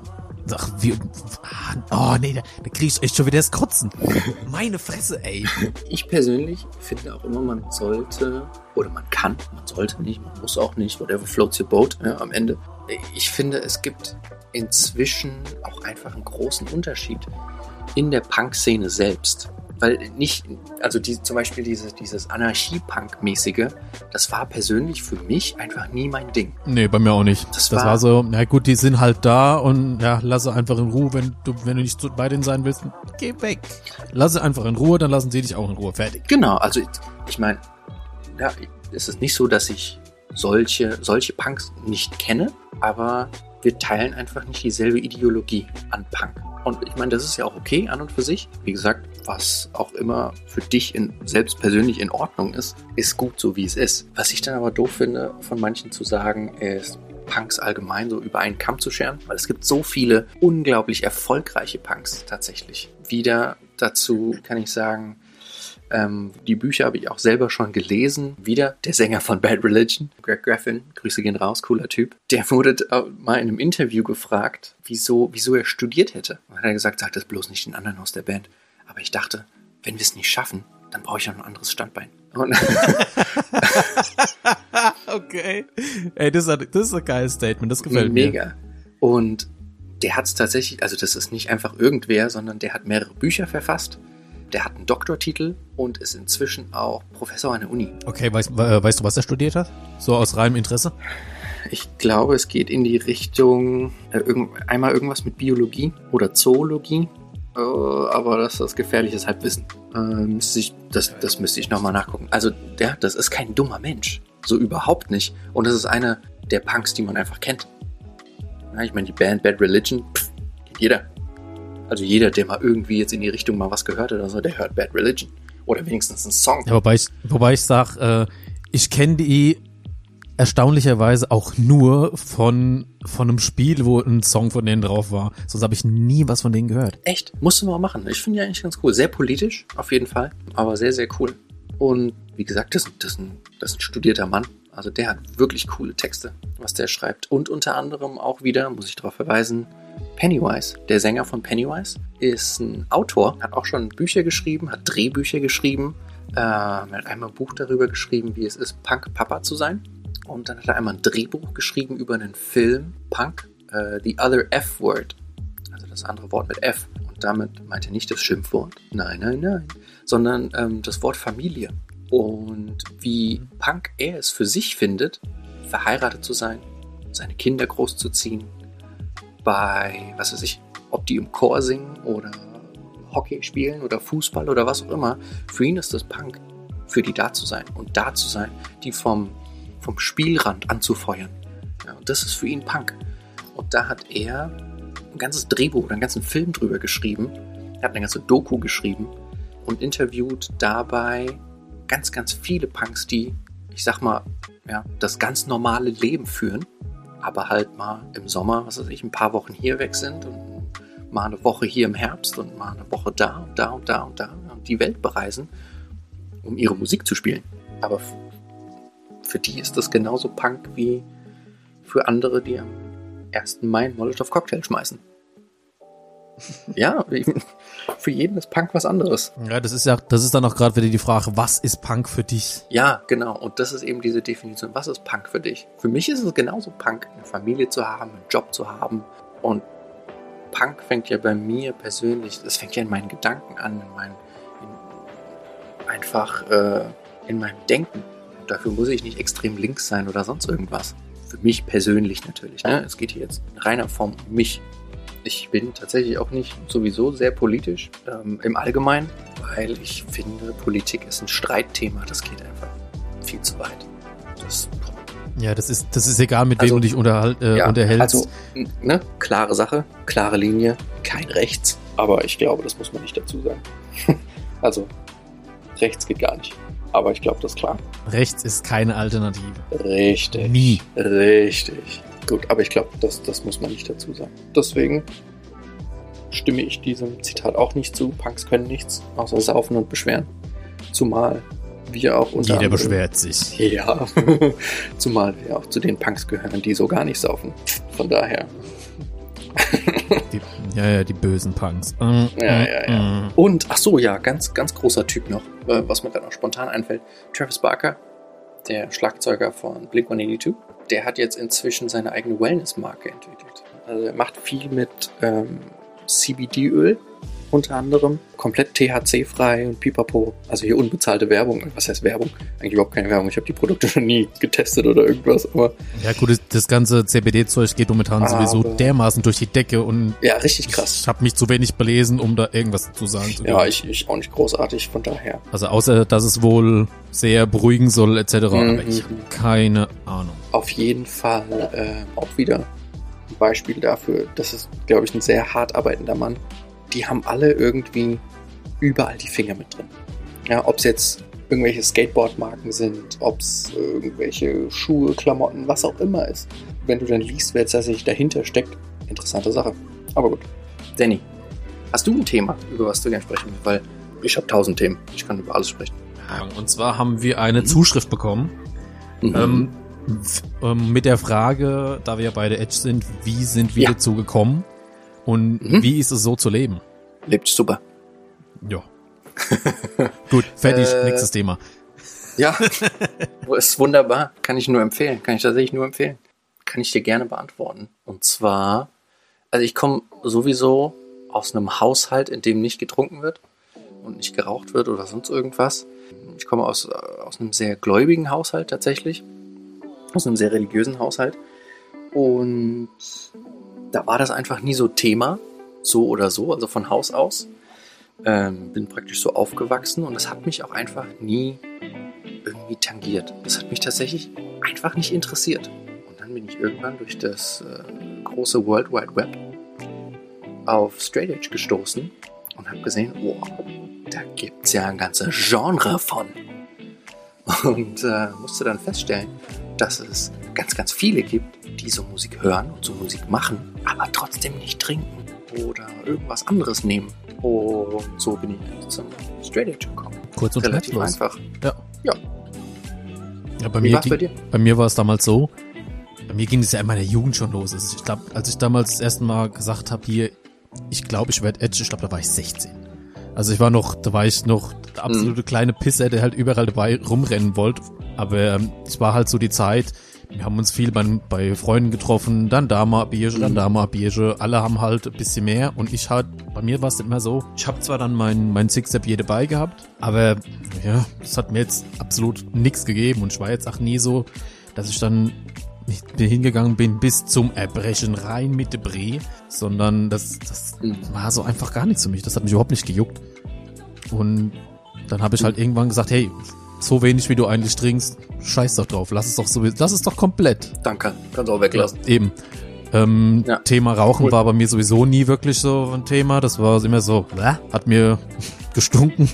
Da krieg ich echt schon wieder das Kotzen. Meine Fresse, ey. Ich persönlich finde auch immer, man sollte, oder man sollte nicht, man muss auch nicht, whatever floats your boat, ja, am Ende. Ich finde, es gibt inzwischen auch einfach einen großen Unterschied in der Punk-Szene selbst. Weil zum Beispiel dieses Anarchie-Punk-mäßige, das war persönlich für mich einfach nie mein Ding. Nee, bei mir auch nicht. Das war so, na gut, die sind halt da und ja, lasse einfach in Ruhe, wenn du nicht bei denen sein willst, geh weg. Lasse einfach in Ruhe, dann lassen sie dich auch in Ruhe. Fertig. Genau, also ich meine, ja, es ist nicht so, dass ich solche Punks nicht kenne, aber wir teilen einfach nicht dieselbe Ideologie an Punk. Und ich meine, das ist ja auch okay an und für sich. Wie gesagt, was auch immer für dich selbst persönlich in Ordnung ist gut so, wie es ist. Was ich dann aber doof finde, von manchen zu sagen, ist, Punks allgemein so über einen Kamm zu scheren. Weil es gibt so viele unglaublich erfolgreiche Punks tatsächlich. Wieder dazu kann ich sagen, die Bücher habe ich auch selber schon gelesen. Wieder der Sänger von Bad Religion, Greg Graffin, Grüße gehen raus, cooler Typ. Der wurde mal in einem Interview gefragt, wieso er studiert hätte. Und hat er gesagt, sag das bloß nicht den anderen aus der Band. Aber ich dachte, wenn wir es nicht schaffen, dann brauche ich ja noch ein anderes Standbein. Okay. Ey, das ist ein geiles Statement, das gefällt mir. Mega. Und der hat es tatsächlich, also das ist nicht einfach irgendwer, sondern der hat mehrere Bücher verfasst. Der hat einen Doktortitel und ist inzwischen auch Professor an der Uni. Okay, weißt du, was er studiert hat? So aus reinem Interesse? Ich glaube, es geht in die Richtung einmal irgendwas mit Biologie oder Zoologie aber das ist gefährliches Halbwissen. Das müsste ich nochmal nachgucken. Also, das ist kein dummer Mensch. So überhaupt nicht. Und das ist einer der Punks, die man einfach kennt. Ja, ich meine, die Band Bad Religion, kennt jeder. Also jeder, der mal irgendwie jetzt in die Richtung mal was gehört hat oder so, der hört Bad Religion. Oder wenigstens einen Song. Ja, wobei ich sage, ich kenne die erstaunlicherweise auch nur von einem Spiel, wo ein Song von denen drauf war. Sonst habe ich nie was von denen gehört. Echt? Musst du mal machen. Ich finde die eigentlich ganz cool. Sehr politisch, auf jeden Fall. Aber sehr, sehr cool. Und wie gesagt, das ist ein studierter Mann. Also der hat wirklich coole Texte, was der schreibt. Und unter anderem auch wieder, muss ich darauf verweisen, Pennywise. Der Sänger von Pennywise ist ein Autor, hat auch schon Bücher geschrieben, hat Drehbücher geschrieben. Er hat einmal ein Buch darüber geschrieben, wie es ist, Punk-Papa zu sein. Und dann hat er einmal ein Drehbuch geschrieben über einen Film, Punk, The Other F-Word. Also das andere Wort mit F. Und damit meint er nicht das Schimpfwort. Nein. Sondern das Wort Familie. Und wie Punk er es für sich findet, verheiratet zu sein, seine Kinder großzuziehen, bei, was weiß ich, ob die im Chor singen oder Hockey spielen oder Fußball oder was auch immer. Für ihn ist das Punk, für die da zu sein und da zu sein, die vom Spielrand anzufeuern. Ja, und das ist für ihn Punk. Und da hat er ein ganzes Drehbuch oder einen ganzen Film drüber geschrieben. Er hat eine ganze Doku geschrieben und interviewt dabei ganz, ganz viele Punks, die, ich sag mal, ja, das ganz normale Leben führen, aber halt mal im Sommer, was weiß ich, ein paar Wochen hier weg sind und mal eine Woche hier im Herbst und mal eine Woche da und da und da und da und die Welt bereisen, um ihre Musik zu spielen. Aber für die ist das genauso Punk wie für andere, die am 1. Mai einen Molotow-Cocktail schmeißen. Ja, für jeden ist Punk was anderes. Ja, das ist dann auch gerade wieder die Frage, was ist Punk für dich? Ja, genau. Und das ist eben diese Definition. Was ist Punk für dich? Für mich ist es genauso Punk, eine Familie zu haben, einen Job zu haben. Und Punk fängt ja bei mir persönlich, das fängt ja in meinen Gedanken an, in meinem Denken. Dafür muss ich nicht extrem links sein oder sonst irgendwas. Für mich persönlich natürlich. Ne? Es geht hier jetzt in reiner Form um mich. Ich bin tatsächlich auch nicht sowieso sehr politisch im Allgemeinen, weil ich finde, Politik ist ein Streitthema. Das geht einfach viel zu weit. Das ist egal, mit wem du dich unterhältst. Also, ne, klare Sache, klare Linie, kein Rechts. Aber ich glaube, das muss man nicht dazu sagen. Also, rechts geht gar nicht. Aber ich glaube, das ist klar. Rechts ist keine Alternative. Richtig. Nie. Richtig. Gut, aber ich glaube, das muss man nicht dazu sagen. Deswegen stimme ich diesem Zitat auch nicht zu. Punks können nichts, außer saufen und beschweren. Zumal wir auch unter Jeder beschwert sich. Ja, zumal wir auch zu den Punks gehören, die so gar nicht saufen. Von daher. Die bösen Punks. Ja. Und, ach so, ja, ganz, ganz großer Typ noch, was mir gerade noch spontan einfällt. Travis Barker, der Schlagzeuger von Blink-182, der hat jetzt inzwischen seine eigene Wellness-Marke entwickelt. Also er macht viel mit CBD-Öl, unter anderem, komplett THC-frei und pipapo. Also hier unbezahlte Werbung. Was heißt Werbung? Eigentlich überhaupt keine Werbung. Ich habe die Produkte noch nie getestet oder irgendwas. Aber ja gut, das ganze CBD-Zeug geht momentan sowieso dermaßen durch die Decke und ja, richtig krass. Ich habe mich zu wenig belesen, um da irgendwas zu sagen zu können. Ja, ich auch nicht großartig, von daher. Also außer, dass es wohl sehr beruhigen soll etc. Aber ich habe keine Ahnung. Auf jeden Fall auch wieder ein Beispiel dafür. Das ist, glaube ich, ein sehr hart arbeitender Mann. Die haben alle irgendwie überall die Finger mit drin. Ja, ob es jetzt irgendwelche Skateboard-Marken sind, ob es irgendwelche Schuhe, Klamotten, was auch immer ist. Wenn du dann liest, wer tatsächlich dahinter steckt, interessante Sache. Aber gut. Danny, hast du ein Thema, über was du gerne sprechen willst? Weil ich habe 1000 Themen. Ich kann über alles sprechen. Und zwar haben wir eine Zuschrift bekommen. Mit der Frage, da wir ja beide Edge sind, wie sind wir dazu gekommen? Und wie ist es so zu leben? Lebt super. Ja. Gut, fertig, nächstes Thema. Ja, ist wunderbar. Kann ich nur empfehlen. Kann ich tatsächlich nur empfehlen. Kann ich dir gerne beantworten. Und zwar, also ich komme sowieso aus einem Haushalt, in dem nicht getrunken wird und nicht geraucht wird oder sonst irgendwas. Ich komme aus einem sehr gläubigen Haushalt tatsächlich. Aus einem sehr religiösen Haushalt. Und da war das einfach nie so Thema, so oder so, also von Haus aus. Bin praktisch so aufgewachsen und das hat mich auch einfach nie irgendwie tangiert. Das hat mich tatsächlich einfach nicht interessiert. Und dann bin ich irgendwann durch das große World Wide Web auf Straight Edge gestoßen und habe gesehen, wow, da gibt's ja ein ganzes Genre von. Und musste dann feststellen, dass es ganz, ganz viele gibt, die so Musik hören und so Musik machen, aber trotzdem nicht trinken oder irgendwas anderes nehmen. Und so bin ich zum Straight Edge gekommen. Kurz und relativ einfach. Ja, bei mir war es damals so, bei mir ging es ja in meiner Jugend schon los. Also ich glaube, als ich damals das erste Mal gesagt habe, hier, ich glaube, ich werde Edge, ich glaube, da war ich 16. Also da war ich noch der absolute kleine Pisser, der halt überall dabei rumrennen wollte. Aber es war halt so die Zeit, wir haben uns viel bei Freunden getroffen, dann da mal Bierchen, dann da mal Bierchen. Alle haben halt ein bisschen mehr und ich halt, bei mir war es immer so, ich habe zwar dann mein Six-Step hier dabei gehabt, aber ja, das hat mir jetzt absolut nichts gegeben und ich war jetzt auch nie so, dass ich dann nicht hingegangen bin bis zum Erbrechen rein mit der Brie, sondern das war so einfach gar nichts für mich. Das hat mich überhaupt nicht gejuckt. Und dann habe ich halt irgendwann gesagt, hey, so wenig wie du eigentlich trinkst, scheiß doch drauf, lass es doch komplett. Danke, kannst auch weglassen. Ja, eben. Thema Rauchen war bei mir sowieso nie wirklich so ein Thema. Das war immer so, hat mir gestunken.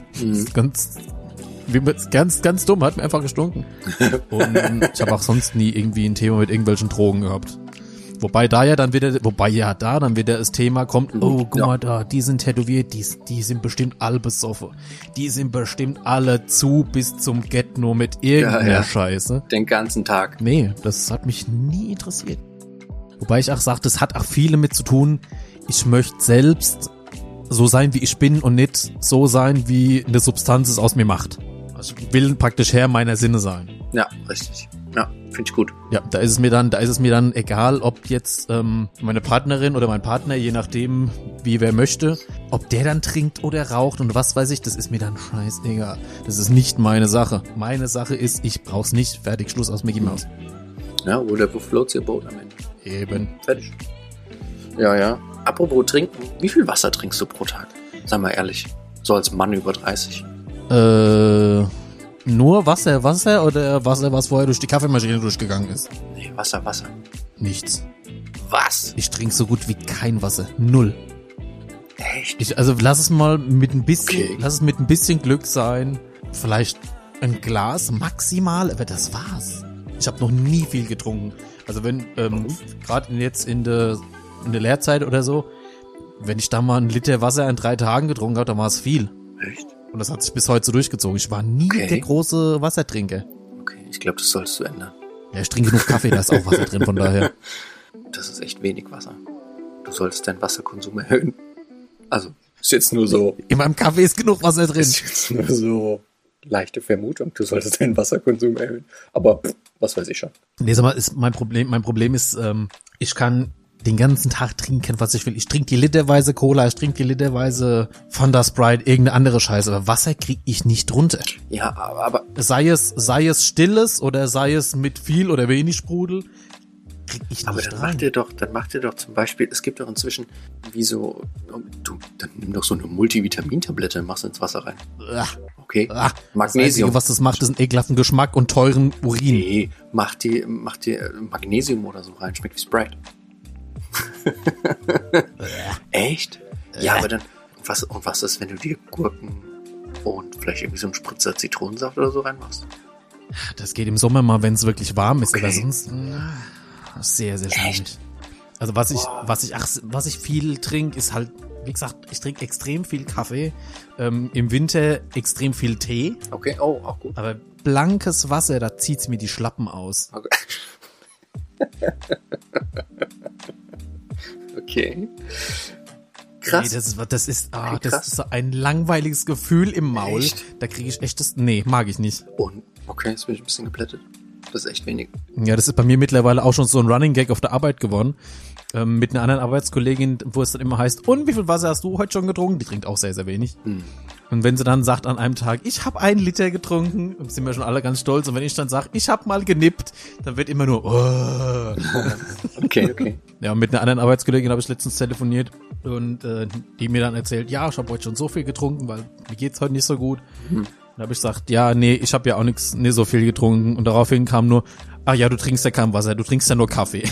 Ganz dumm, hat mir einfach gestunken. Und ich habe auch sonst nie irgendwie ein Thema mit irgendwelchen Drogen gehabt. Wobei dann wieder das Thema kommt, oh, guck mal da, die sind tätowiert, die sind bestimmt alle besoffen. Die sind bestimmt alle bis zum Get nur mit irgendeiner Scheiße. Den ganzen Tag. Nee, das hat mich nie interessiert. Wobei ich auch sage, das hat auch viel damit zu tun, ich möchte selbst so sein, wie ich bin und nicht so sein, wie eine Substanz es aus mir macht. Also ich will praktisch Herr meiner Sinne sein. Ja, richtig. Ja, finde ich gut. Ja, da ist es mir dann egal, ob jetzt meine Partnerin oder mein Partner, je nachdem, wie wer möchte, ob der dann trinkt oder raucht und was weiß ich, das ist mir dann scheißegal. Das ist nicht meine Sache. Meine Sache ist, ich brauch's nicht. Fertig, Schluss aus Mickey Mouse. Ja, whatever floats your boat am Ende. Eben. Fertig. Ja. Apropos trinken, wie viel Wasser trinkst du pro Tag? Sag mal ehrlich. So als Mann über 30. Nur Wasser oder Wasser, was vorher durch die Kaffeemaschine durchgegangen ist? Nee, Wasser. Nichts. Was? Ich trinke so gut wie kein Wasser. Null. Echt? Also lass es mit ein bisschen Glück sein. Vielleicht ein Glas maximal, aber das war's. Ich habe noch nie viel getrunken. Also wenn, gerade jetzt in der Lehrzeit oder so, wenn ich da mal 1 Liter Wasser in 3 Tagen getrunken habe, dann war es viel. Echt? Und das hat sich bis heute so durchgezogen. Ich war nie der große Wassertrinker. Okay, ich glaube, das solltest du ändern. Ja, ich trinke genug Kaffee, da ist auch Wasser drin, von daher. Das ist echt wenig Wasser. Du solltest deinen Wasserkonsum erhöhen. Also, ist jetzt nur so. In meinem Kaffee ist genug Wasser drin. Ist jetzt nur so leichte Vermutung. Du solltest deinen Wasserkonsum erhöhen. Aber, was weiß ich schon. Nee, sag mal, mein Problem ist, ich kann den ganzen Tag trinken, was ich will. Ich trinke die literweise Cola, ich trinke die literweise Fanta Sprite, irgendeine andere Scheiße. Aber Wasser kriege ich nicht runter. Ja, aber sei es stilles oder sei es mit viel oder wenig Sprudel, krieg ich nicht aber dann mach dir doch zum Beispiel, es gibt doch inzwischen wie so, dann nimm doch so eine Multivitamintablette und machst ins Wasser rein. Okay. Magnesium. Das Einzige, was das macht, ist einen ekelhaften Geschmack und teuren Urin. Nee, mach dir Magnesium oder so rein, schmeckt wie Sprite. Echt? Ja, aber dann, was ist, wenn du dir Gurken und vielleicht irgendwie so einen Spritzer Zitronensaft oder so reinmachst? Das geht im Sommer mal, wenn es wirklich warm ist, okay. Aber sonst sehr, sehr schwierig. Echt? Also was ich viel trinke, ist halt, wie gesagt, ich trinke extrem viel Kaffee, im Winter extrem viel Tee. Okay, oh, auch gut. Aber blankes Wasser, da zieht's mir die Schlappen aus. Okay. Okay. Krass. Nee, das ist so ein langweiliges Gefühl im Maul. Echt? Da kriege ich echtes, nee, mag ich nicht. Und, okay, jetzt bin ich ein bisschen geplättet. Das ist echt wenig. Ja, das ist bei mir mittlerweile auch schon so ein Running Gag auf der Arbeit geworden. Mit einer anderen Arbeitskollegin, wo es dann immer heißt, und wie viel Wasser hast du heute schon getrunken? Die trinkt auch sehr, sehr wenig. Und wenn sie dann sagt an einem Tag, ich habe 1 Liter getrunken, dann sind wir schon alle ganz stolz. Und wenn ich dann sage, ich habe mal genippt, dann wird immer nur, oh. Okay. Ja, und mit einer anderen Arbeitskollegin habe ich letztens telefoniert und die mir dann erzählt, ja, ich habe heute schon so viel getrunken, weil mir geht's heute nicht so gut. Dann habe ich gesagt, ja, nee, ich habe ja auch nicht so viel getrunken. Und daraufhin kam nur, ach ja, du trinkst ja kein Wasser, du trinkst ja nur Kaffee.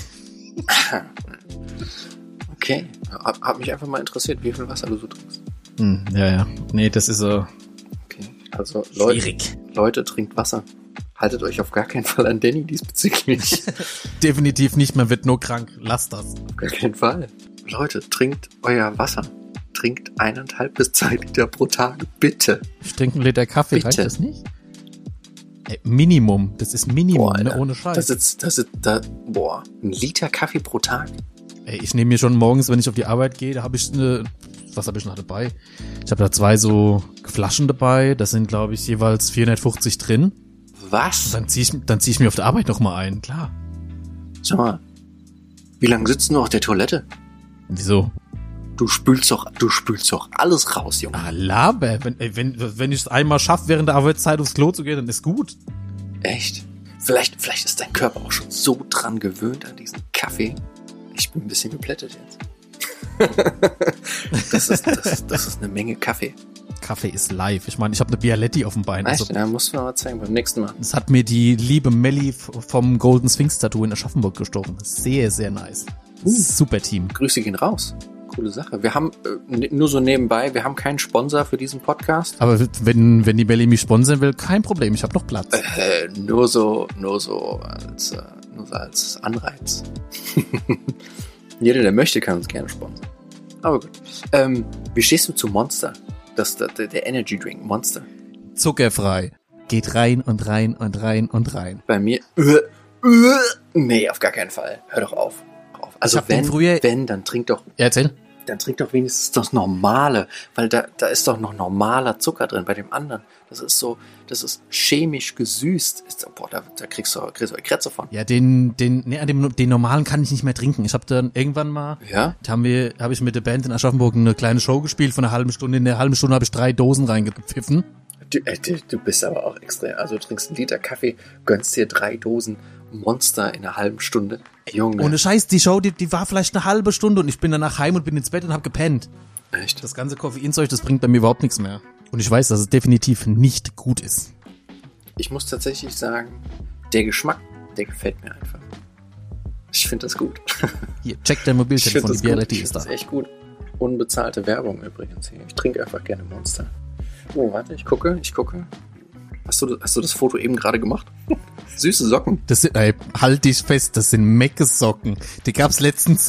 Okay, hab mich einfach mal interessiert, wie viel Wasser du so trinkst. Ja. Nee, das ist so. Okay, also Schwierig. Leute, trinkt Wasser. Haltet euch auf gar keinen Fall an Danny diesbezüglich. Definitiv nicht, man wird nur krank. Lasst das. Auf gar keinen Fall. Leute, trinkt euer Wasser. Trinkt 1,5 bis 2 Liter pro Tag, bitte. Ich trinke 1 Liter Kaffee, bitte. Reicht das nicht? Ey, Minimum, das ist Minimum, boah, ne, ohne Scheiß. 1 Liter Kaffee pro Tag. Ey, ich nehme mir schon morgens, wenn ich auf die Arbeit gehe, da habe ich was habe ich noch dabei? Ich habe da 2 so Flaschen dabei, da sind, glaube ich, jeweils 450 drin. Was? Dann zieh ich mir auf der Arbeit noch mal ein, klar. Sag mal, wie lange sitzt du auf der Toilette? Wieso? Du spülst doch alles raus, Junge. Ah, laber. Wenn ich es einmal schaffe, während der Arbeitszeit aufs Klo zu gehen, dann ist gut. Echt? Vielleicht ist dein Körper auch schon so dran gewöhnt an diesen Kaffee. Ich bin ein bisschen geplättet jetzt. Das ist eine Menge Kaffee. Kaffee ist live. Ich meine, ich habe eine Bialetti auf dem Bein. Echt? Also, ja, musst du mir mal zeigen beim nächsten Mal. Das hat mir die liebe Melli vom Golden Sphinx Tattoo in Aschaffenburg gestochen. Sehr, sehr nice. Super Team. Grüße gehen raus. Coole Sache. Wir haben, nur so nebenbei, wir haben keinen Sponsor für diesen Podcast. Aber wenn die Melli mich sponsern will, kein Problem. Ich habe noch Platz. Nur so als Anreiz. Jeder, der möchte, kann uns gerne sponsern. Aber gut. Wie stehst du zu Monster? Der Energy Drink Monster. Zuckerfrei. Geht rein und rein und rein und rein. Bei mir, nee, auf gar keinen Fall. Hör doch auf. Also wenn, dann trink doch. Ja, erzähl. Dann trink doch wenigstens das Normale, weil da ist doch noch normaler Zucker drin. Bei dem anderen, das ist chemisch gesüßt. Da kriegst du Krätze von. Ja, den normalen kann ich nicht mehr trinken. Ich habe dann irgendwann mal, habe ich mit der Band in Aschaffenburg eine kleine Show gespielt von einer halben Stunde. In der halben Stunde habe ich 3 Dosen reingepfiffen. Du bist aber auch extrem. Also du trinkst 1 Liter Kaffee, gönnst dir 3 Dosen Monster in einer halben Stunde. Junge. Ohne Scheiß, die Show, die war vielleicht eine halbe Stunde und ich bin danach heim und bin ins Bett und hab gepennt. Echt? Das ganze Koffeinzeug, das bringt bei mir überhaupt nichts mehr. Und ich weiß, dass es definitiv nicht gut ist. Ich muss tatsächlich sagen, der Geschmack, der gefällt mir einfach. Ich finde das gut. Hier, check dein Mobiltelefon, die Bialetti ist da. Das ist echt gut. Unbezahlte Werbung übrigens hier. Ich trinke einfach gerne Monster. Oh, warte, ich gucke. Hast du das Foto eben gerade gemacht? Süße Socken. Halt dich fest, das sind Meckes-Socken. Die gab's letztens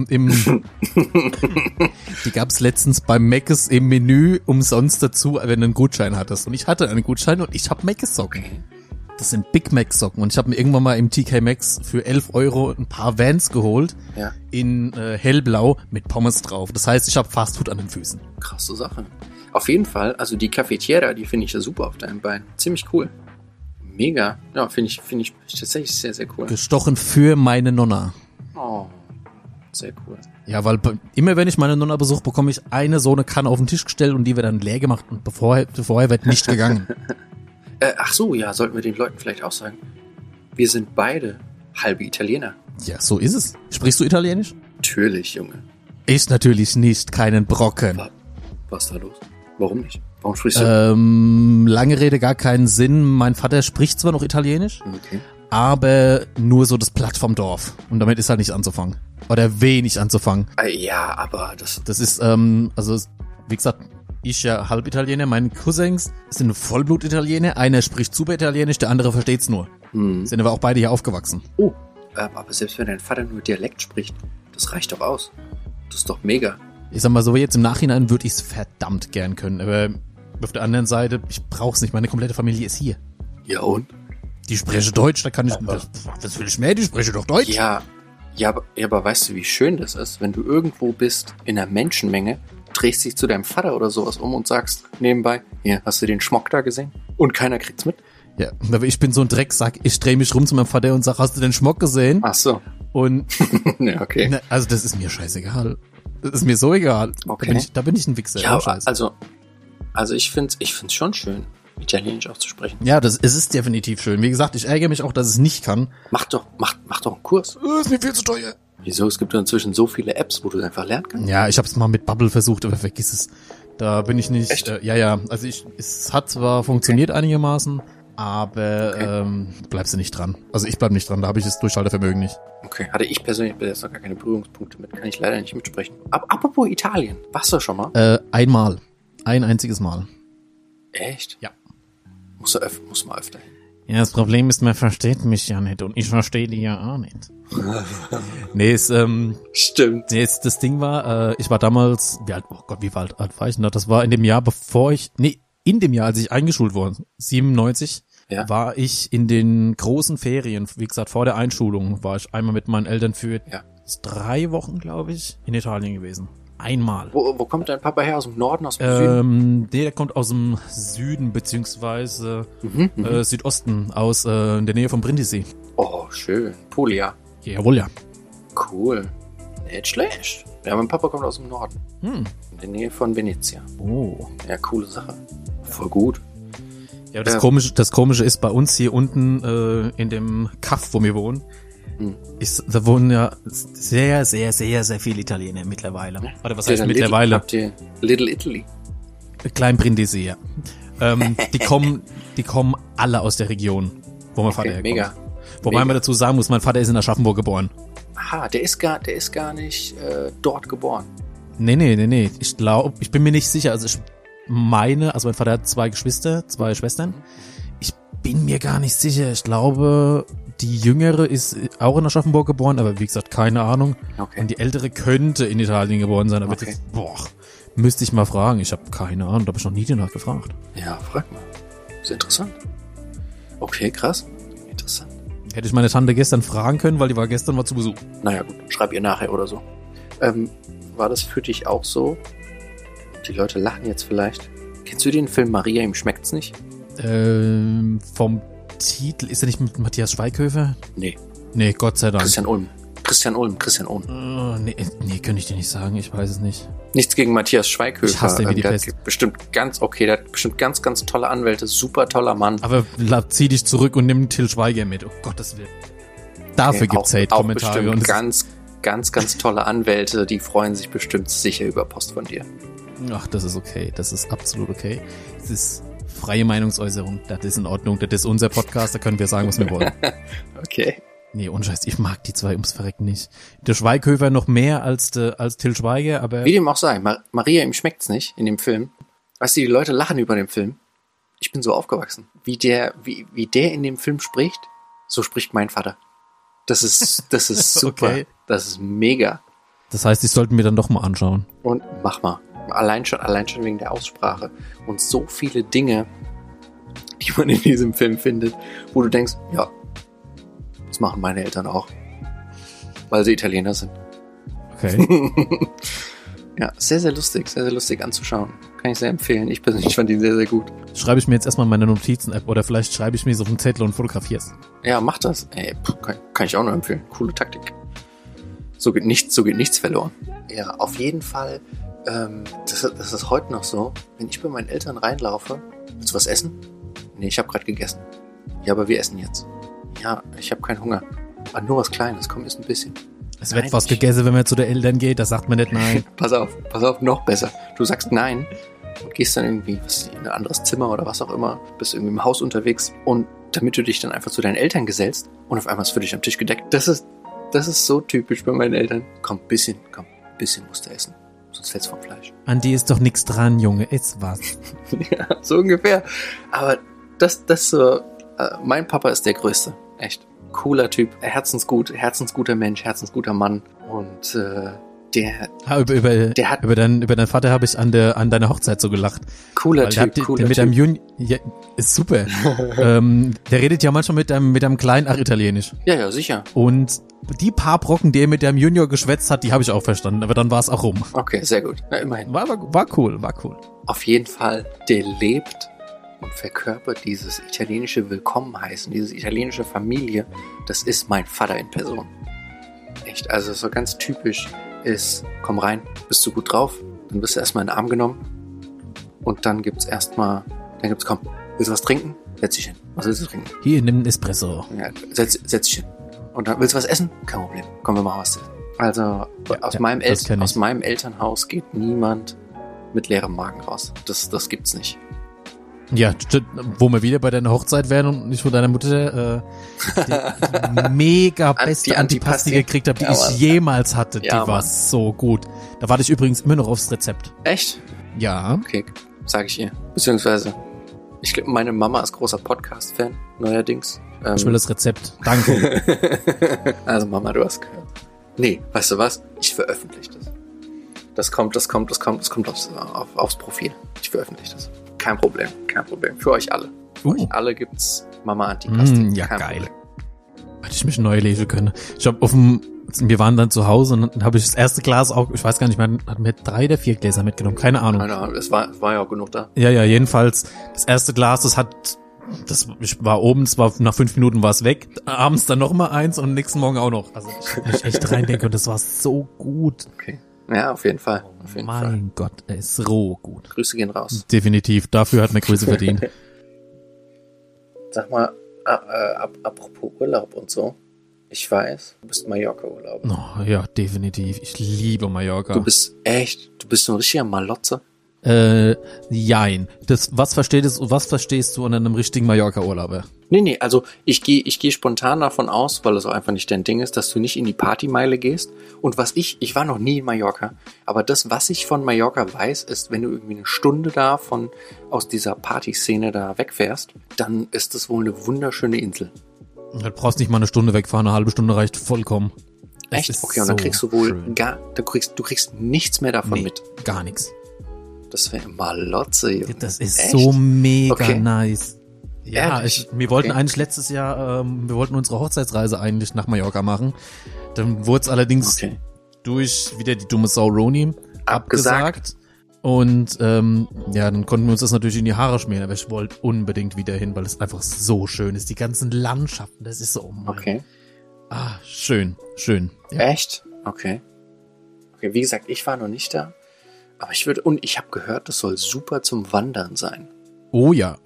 beim Meckes im Menü umsonst dazu, wenn du einen Gutschein hattest. Und ich hatte einen Gutschein und ich habe Meckes-Socken. Okay. Das sind Big Mac-Socken. Und ich habe mir irgendwann mal im TK Maxx für 11 € ein paar Vans geholt. Ja. In hellblau mit Pommes drauf. Das heißt, ich habe Fastfood an den Füßen. Krasse Sache. Auf jeden Fall, also die Cafetiera, die finde ich ja super auf deinem Bein. Ziemlich cool. Mega. Ja, finde ich tatsächlich sehr, sehr cool. Gestochen für meine Nonna. Oh, sehr cool. Ja, weil immer wenn ich meine Nonna besuche, bekomme ich so eine Kanne auf den Tisch gestellt und die wird dann leer gemacht und vorher wird nicht gegangen. Ach so, ja, sollten wir den Leuten vielleicht auch sagen. Wir sind beide halbe Italiener. Ja, so ist es. Sprichst du Italienisch? Natürlich, Junge. Ich natürlich nicht, keinen Brocken. Was ist da los? Warum nicht? Warum sprichst du? Lange Rede, gar keinen Sinn. Mein Vater spricht zwar noch Italienisch, okay, aber nur so das Blatt vom Dorf. Und damit ist halt nicht anzufangen. Oder wenig anzufangen. Ja, aber das ist, also, wie gesagt, ich ja halb Italiener, meine Cousins sind Vollblut-Italiener. Einer spricht super Italienisch, der andere versteht's nur. Sind aber auch beide hier aufgewachsen. Oh, aber selbst wenn dein Vater nur Dialekt spricht, das reicht doch aus. Das ist doch mega. Ich sag mal so, jetzt im Nachhinein würde ich es verdammt gern können, aber auf der anderen Seite, ich brauch's nicht, meine komplette Familie ist hier. Ja und? Die spreche Deutsch, da kann ich, was will ich mehr, die spreche doch Deutsch. Ja, aber weißt du, wie schön das ist, wenn du irgendwo bist, in einer Menschenmenge, drehst dich zu deinem Vater oder sowas um und sagst nebenbei, hier, hast du den Schmock da gesehen? Und keiner kriegt's mit? Ja, aber ich bin so ein Drecksack, ich drehe mich rum zu meinem Vater und sag, hast du den Schmock gesehen? Ach so. Und, ja, okay. Also das ist mir scheißegal. Das ist mir so egal. Okay. Da bin ich ein Wichser. Ja, also Also ich find's schon schön, Italienisch auch zu sprechen. Ja, es ist definitiv schön. Wie gesagt, ich ärgere mich auch, dass es nicht kann. Mach doch einen Kurs. Ist mir viel zu teuer. Wieso? Es gibt ja inzwischen so viele Apps, wo du einfach lernen kannst. Ja, ich habe es mal mit Bubble versucht, aber vergiss es. Da bin ich nicht. Echt? Ja. Also es hat zwar funktioniert einigermaßen, aber bleibst du nicht dran. Also ich bleib nicht dran, da habe ich das Durchhaltevermögen nicht. Okay, hatte ich persönlich bis jetzt noch gar keine Berührungspunkte mit, kann ich leider nicht mitsprechen. Apropos Italien, warst du schon mal? Einmal. Ein einziges Mal. Echt? Ja. Muss mal öfter hin. Ja, das Problem ist, man versteht mich ja nicht und ich verstehe die ja auch nicht. Nee, Stimmt. Nee, das Ding war, ich war damals, wie alt war ich denn da? Das war in dem Jahr, in dem Jahr, als ich eingeschult wurde, 97, Ja. war ich in den großen Ferien, wie gesagt, vor der Einschulung, war ich einmal mit meinen Eltern für 3 Wochen, glaube ich, in Italien gewesen. Einmal. Wo kommt dein Papa her? Aus dem Norden, aus dem Süden? Nee, der kommt aus dem Süden, beziehungsweise Südosten, aus in der Nähe von Brindisi. Oh, schön. Puglia. Jawohl, ja. Cool. Nicht schlecht. Ja, mein Papa kommt aus dem Norden. In der Nähe von Venezia. Oh. Ja, coole Sache. Voll gut. Ja, das Komische ist bei uns hier unten in dem Kaff, wo wir wohnen, da wohnen ja sehr, sehr, sehr, sehr viele Italiener mittlerweile. Oder was heißt mittlerweile? Habt ihr Little Italy? Klein Brindisi, ja. Die kommen alle aus der Region, wo mein Vater herkommt. Mega. Wobei man dazu sagen muss, mein Vater ist in Aschaffenburg geboren. Aha, der ist gar nicht dort geboren. Nee. Ich bin mir nicht sicher. Also mein Vater hat 2 Schwestern. Ich bin mir gar nicht sicher. Ich glaube, die Jüngere ist auch in Aschaffenburg geboren, aber wie gesagt, keine Ahnung. Okay. Und die Ältere könnte in Italien geboren sein, aber das, müsste ich mal fragen. Ich habe keine Ahnung, da habe ich noch nie danach gefragt. Ja, frag mal. Ist interessant. Okay, krass. Interessant. Hätte ich meine Tante gestern fragen können, weil die war gestern mal zu Besuch. Naja, gut. Schreib ihr nachher oder so. War das für dich auch so? Die Leute lachen jetzt vielleicht. Kennst du den Film Maria, ihm schmeckt's nicht? Vom Titel, ist er nicht mit Matthias Schweighöfer? Nee. Nee, Gott sei Dank. Christian Ulm. Nee, könnte ich dir nicht sagen, ich weiß es nicht. Nichts gegen Matthias Schweighöfer. Ich hasse den wie die Pest. Der hat bestimmt ganz, ganz tolle Anwälte, super toller Mann. Aber zieh dich zurück und nimm Til Schweiger mit, oh Gottes Willen. Dafür gibt's Hate-Kommentare. Und ganz, ganz, ganz tolle Anwälte, die freuen sich bestimmt sicher über Post von dir. Ach, das ist okay, das ist absolut okay. Das ist freie Meinungsäußerung, das ist in Ordnung, das ist unser Podcast, da können wir sagen, was wir wollen. Okay. Nee, unscheiß, ich mag die 2 ums Verrecken nicht. Der Schweighöfer noch mehr als Til Schweiger, aber... Wie dem auch sei, Maria, ihm schmeckt's nicht in dem Film. Weißt du, die Leute lachen über den Film. Ich bin so aufgewachsen. Wie der in dem Film spricht, so spricht mein Vater. Das ist super. Okay. Das ist mega. Das heißt, ich sollte mir dann doch mal anschauen. Und mach mal. Allein schon wegen der Aussprache. Und so viele Dinge, die man in diesem Film findet, wo du denkst, ja, das machen meine Eltern auch. Weil sie Italiener sind. Okay. Ja, sehr, sehr lustig anzuschauen. Kann ich sehr empfehlen. Ich persönlich fand ihn sehr, sehr gut. Schreibe ich mir jetzt erstmal meine Notizen-App oder vielleicht schreibe ich mir so auf einen Zettel und fotografier's. Ja, mach das. Ey, kann ich auch nur empfehlen. Coole Taktik. So geht nichts verloren. Ja, auf jeden Fall. Das ist heute noch so. Wenn ich bei meinen Eltern reinlaufe, willst du was essen? Nee, ich habe gerade gegessen. Ja, aber wir essen jetzt. Ja, ich habe keinen Hunger. Aber nur was Kleines, komm, isst ein bisschen. Es wird was gegessen, wenn man zu den Eltern geht, da sagt man nicht nein. Pass auf, noch besser. Du sagst nein und gehst dann irgendwie in ein anderes Zimmer oder was auch immer, bist irgendwie im Haus unterwegs und damit du dich dann einfach zu deinen Eltern gesellst und auf einmal ist für dich am Tisch gedeckt. Das ist so typisch bei meinen Eltern. Komm, bisschen musst du essen. Sonst fällt's vom Fleisch. An dir ist doch nichts dran, Junge. Iss was. Ja, so ungefähr. Aber das so, mein Papa ist der Größte. Echt. Cooler Typ. Herzensguter Mensch, herzensguter Mann. Und über deinen Vater habe ich an deiner Hochzeit so gelacht. Cooler Typ. Der mit einem ja, ist super. Der redet ja manchmal mit einem kleinen Italienisch. Ja, sicher. Und die paar Brocken, die er mit dem Junior geschwätzt hat, die habe ich auch verstanden. Aber dann war es auch rum. Okay, sehr gut. Na, immerhin. War cool. Auf jeden Fall, der lebt und verkörpert dieses italienische Willkommenheißen, diese italienische Familie. Das ist mein Vater in Person. Echt, also so ganz typisch ist, komm rein, bist du gut drauf, dann wirst du erstmal in den Arm genommen, Und dann gibt's komm, willst du was trinken? Setz dich hin. Was willst du trinken? Hier, nimm einen Espresso. Ja, setz dich hin. Und dann, willst du was essen? Kein Problem. Komm, wir machen was zu essen. Also, aus meinem Elternhaus geht niemand mit leerem Magen raus. Das gibt's nicht. Ja, wo wir wieder bei deiner Hochzeit wären und ich von deiner Mutter die mega beste Antipasti gekriegt habe, die ich jemals hatte. Die war so gut. Da warte ich übrigens immer noch aufs Rezept. Echt? Ja. Okay, sage ich ihr. Beziehungsweise, ich glaube, meine Mama ist großer Podcast-Fan, neuerdings. Ich will das Rezept. Danke. Also Mama, du hast gehört. Nee, weißt du was? Ich veröffentliche das. Das kommt aufs Profil. Ich veröffentliche das. Kein Problem. Für euch alle. Für euch alle gibt's Mama Antipasti. Ja, geil. Problem. Hätte ich mich neu lesen können. Wir waren dann zu Hause und dann habe ich das erste Glas auch, ich weiß gar nicht, man hat mir 3 oder 4 Gläser mitgenommen, keine Ahnung. Es war ja auch genug da. Ja, jedenfalls, das erste Glas, ich war oben, nach 5 Minuten war es weg, abends dann noch mal eins und nächsten Morgen auch noch. Also ich hab mich echt reindenke und das war so gut. Okay. Ja, auf jeden Fall. Mein Gott, er ist roh gut. Grüße gehen raus. Definitiv, dafür hat man Grüße verdient. Sag mal, apropos Urlaub und so. Ich weiß, du bist Mallorca-Urlaub. Oh, ja, definitiv. Ich liebe Mallorca. Du bist so ein richtiger Malotze. Jein. Was verstehst du unter einem richtigen Mallorca-Urlauber? Nee, also ich gehe spontan davon aus, weil es auch einfach nicht dein Ding ist, dass du nicht in die Partymeile gehst. Und ich war noch nie in Mallorca, aber das, was ich von Mallorca weiß, ist, wenn du irgendwie eine Stunde aus dieser Partyszene da wegfährst, dann ist das wohl eine wunderschöne Insel. Du brauchst nicht mal eine Stunde wegfahren, eine halbe Stunde reicht vollkommen. Echt? Okay, und dann kriegst du wohl du kriegst nichts mehr davon mit. Gar nichts. Das wäre Malotze, Junge. Das ist so mega nice. Ja, wir wollten eigentlich letztes Jahr, wir wollten unsere Hochzeitsreise eigentlich nach Mallorca machen. Dann wurde es allerdings durch wieder die dumme Sau Roni abgesagt. Und dann konnten wir uns das natürlich in die Haare schmieren, aber ich wollte unbedingt wieder hin, weil es einfach so schön ist. Die ganzen Landschaften, das ist so schön. Ja. Echt? Okay, wie gesagt, ich war noch nicht da. Aber ich habe gehört, das soll super zum Wandern sein. Oh ja.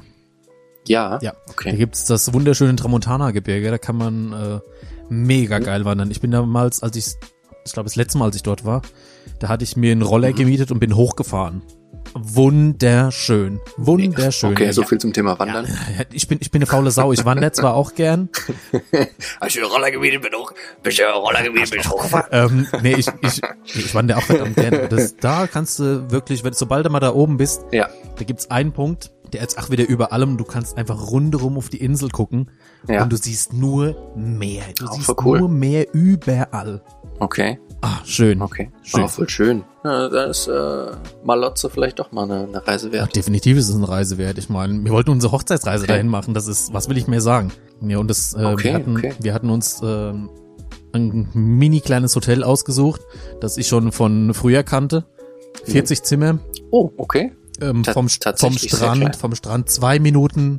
Ja? Okay. Da gibt's das wunderschöne Tramontana-Gebirge, da kann man mega geil wandern. Ich bin damals, ich glaube das letzte Mal, als ich dort war, da hatte ich mir einen Roller gemietet und bin hochgefahren. Wunderschön. Okay, so viel zum Thema Wandern. Ja, ich bin eine faule Sau. Ich wandere zwar auch gern. Hast du einen Roller gemietet, bin ich hochgefahren? Nee, ich wandere auch verdammt gern. Da kannst du wirklich, sobald du mal da oben bist, da gibt's einen Punkt, der ist wieder über allem. Du kannst einfach rundherum auf die Insel gucken und du siehst nur Meer. Du siehst nur Meer überall. Okay. Schön. Okay. Schön. Voll schön. Ja, da ist Malotze vielleicht doch mal eine Reise wert. Ja, definitiv ist es eine Reise wert. Ich meine, wir wollten unsere Hochzeitsreise dahin machen. Das ist, was will ich mehr sagen? Ja, und wir hatten uns ein mini kleines Hotel ausgesucht, das ich schon von früher kannte. 40 Zimmer. Oh, okay. Vom Strand 2 Minuten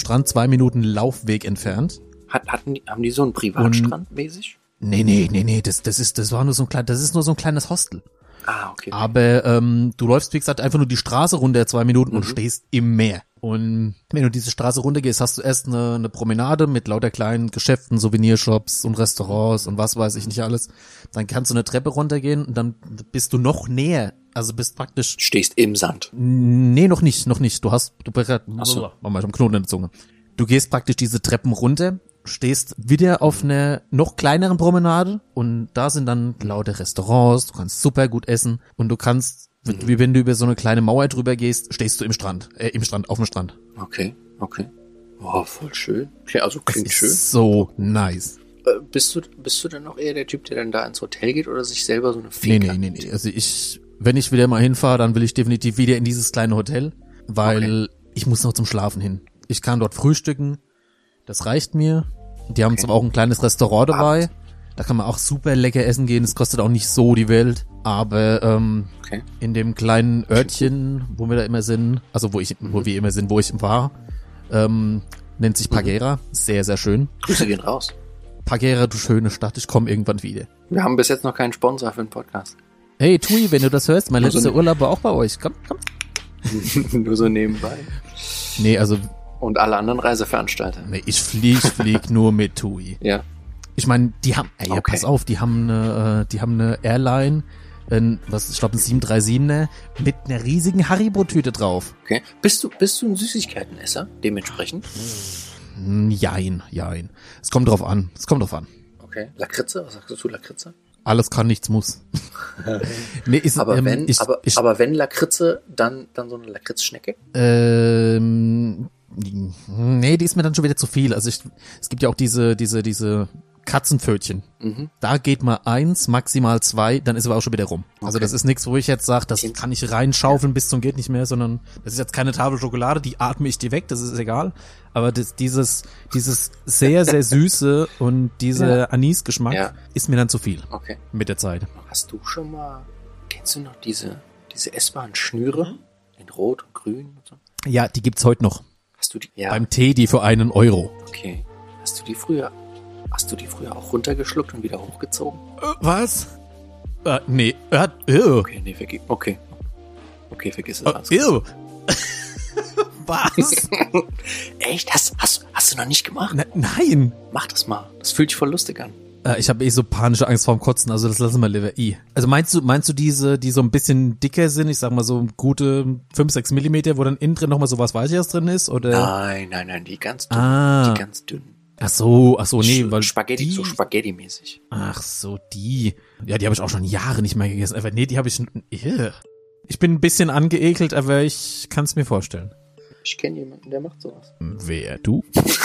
Laufweg entfernt. Haben die so einen Privatstrand mäßig? Nee, das war nur so ein kleines Hostel. Okay. Aber du läufst, wie gesagt, einfach nur die Straße runter 2 Minuten und stehst im Meer. Und wenn du diese Straße runtergehst, hast du erst eine Promenade mit lauter kleinen Geschäften, Souvenirshops und Restaurants und was weiß ich nicht alles. Dann kannst du eine Treppe runtergehen und dann bist du noch näher. Also bist praktisch... Stehst im Sand. Nee, noch nicht. Du ich hab einen Knoten in der Zunge. Du gehst praktisch diese Treppen runter, stehst wieder auf einer noch kleineren Promenade und da sind dann lauter Restaurants, du kannst super gut essen und du kannst, wie wenn du über so eine kleine Mauer drüber gehst, stehst du auf dem Strand. Okay. Oh, voll schön. Okay, also klingt schön. So nice. Bist du dann auch eher der Typ, der dann da ins Hotel geht oder sich selber so eine Fee? Nee. Also wenn ich wieder mal hinfahre, dann will ich definitiv wieder in dieses kleine Hotel, weil ich muss noch zum Schlafen hin. Ich kann dort frühstücken, das reicht mir. Die haben zwar auch ein kleines Restaurant dabei, da kann man auch super lecker essen gehen, es kostet auch nicht so die Welt, aber in dem kleinen Örtchen, wo wir immer ich war, nennt sich Paguera, sehr, sehr schön. Grüße gehen raus. Paguera, du schöne Stadt, ich komme irgendwann wieder. Wir haben bis jetzt noch keinen Sponsor für den Podcast. Hey Tui, wenn du das hörst, mein letzter Urlaub war auch bei euch, komm. Nur so nebenbei. Nee, also... Und alle anderen Reiseveranstalter. Nee, ich flieg nur mit TUI. Ja. Ich meine, die haben... Ey, pass auf, die haben eine Airline, ich glaube ein 737er, mit einer riesigen Haribo-Tüte drauf. Okay. Bist du ein Süßigkeitenesser, dementsprechend? Jein. Es kommt drauf an. Okay. Lakritze? Was sagst du zu Lakritze? Alles kann, nichts muss. Nee, aber wenn Lakritze, dann so eine Lakritzschnecke? Nee, die ist mir dann schon wieder zu viel. Also es gibt ja auch diese Katzenpfötchen. Mhm. Da geht mal 1, maximal 2, dann ist aber auch schon wieder rum. Okay. Also das ist nichts, wo ich jetzt sage, das kann ich reinschaufeln bis zum geht nicht mehr, sondern das ist jetzt keine Tafel Schokolade, die atme ich dir weg, das ist egal. Aber dieses sehr, sehr süße und dieser Anisgeschmack ist mir dann zu viel. Okay. Mit der Zeit. Kennst du noch diese S-Bahn-Schnüre in Rot und Grün und so? Ja, die gibt's heute noch. Hast du die? Ja. Beim Teddy für €1. Okay. Hast du die früher auch runtergeschluckt und wieder hochgezogen? Was? Nee. Okay, nee, okay, vergiss es. Was? Echt? Hast du noch nicht gemacht? Nein. Mach das mal. Das fühlt sich voll lustig an. Ich habe so panische Angst vorm Kotzen, also das lassen wir lieber Also meinst du diese, die so ein bisschen dicker sind, ich sag mal so gute 5-6 Millimeter, wo dann innen drin nochmal so was Weicheres drin ist, oder? Nein, die ganz dünn. Die ganz dünn. Ach so, nee, weil Spaghetti, so Spaghetti-mäßig. Ach so, die. Ja, die habe ich auch schon Jahre nicht mehr gegessen. Aber nee, die habe ich. Ich bin ein bisschen angeekelt, aber ich kann es mir vorstellen. Ich kenne jemanden, der macht sowas. Wer, du?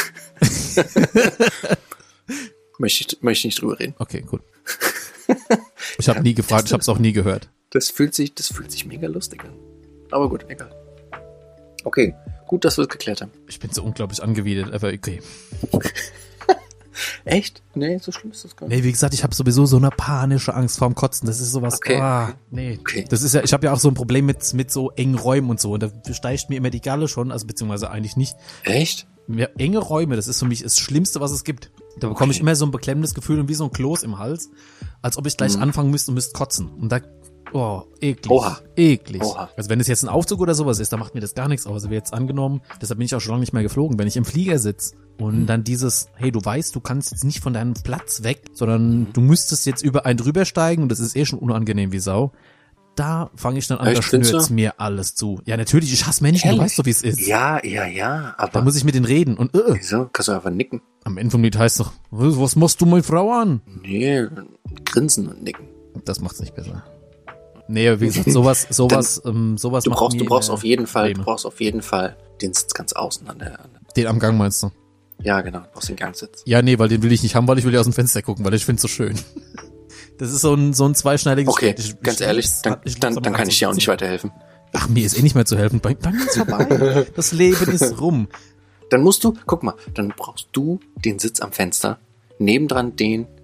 Möchte ich nicht drüber reden. Okay, gut. Ich habe nie gefragt, ich habe es auch nie gehört. Das fühlt sich mega lustig an. Aber gut, egal. Okay, gut, dass wir es geklärt haben. Ich bin so unglaublich angewidert, aber okay. Echt? Nee, so schlimm ist das gar nicht. Nee, wie gesagt, ich habe sowieso so eine panische Angst vorm Kotzen. Das ist sowas, nee. Okay. Das ist ja, ich habe ja auch so ein Problem mit so engen Räumen und so. Und da steigt mir immer die Galle schon, also beziehungsweise eigentlich nicht. Echt? Ja, enge Räume, das ist für mich das Schlimmste, was es gibt. Da bekomme ich immer so ein beklemmendes Gefühl und wie so ein Kloß im Hals, als ob ich gleich anfangen müsste kotzen. Und da, eklig. Oha. Eklig. Oha. Also wenn es jetzt ein Aufzug oder sowas ist, da macht mir das gar nichts aus. Also wäre jetzt angenommen, deshalb bin ich auch schon lange nicht mehr geflogen, wenn ich im Flieger sitze und dann dieses, hey, du weißt, du kannst jetzt nicht von deinem Platz weg, sondern du müsstest jetzt über einen drüber steigen und das ist schon unangenehm wie Sau. Da fange ich dann an, da schnürt's mir alles zu. Ja, natürlich, ich hasse Menschen, du weißt doch, wie es ist. Ja, aber... Da muss ich mit denen reden und Wieso? Kannst du einfach nicken. Am Ende vom Lied heißt doch, was machst du meine Frau an? Nee, grinsen und nicken. Das macht's nicht besser. Nee, wie gesagt, sowas du brauchst auf jeden Fall den Sitz ganz außen Den am Gang meinst du? Ja, genau, du brauchst den Gangsitz. Ja, nee, weil den will ich nicht haben, weil ich will ja aus dem Fenster gucken, weil ich find's so schön. Das ist so ein zweischneidiges Schwert. Okay, ganz ehrlich, dann kann ich dir auch nicht weiterhelfen. Ach, mir ist nicht mehr zu helfen. Bei mir ist vorbei. Das Leben ist rum. Dann brauchst du den Sitz am Fenster, nebendran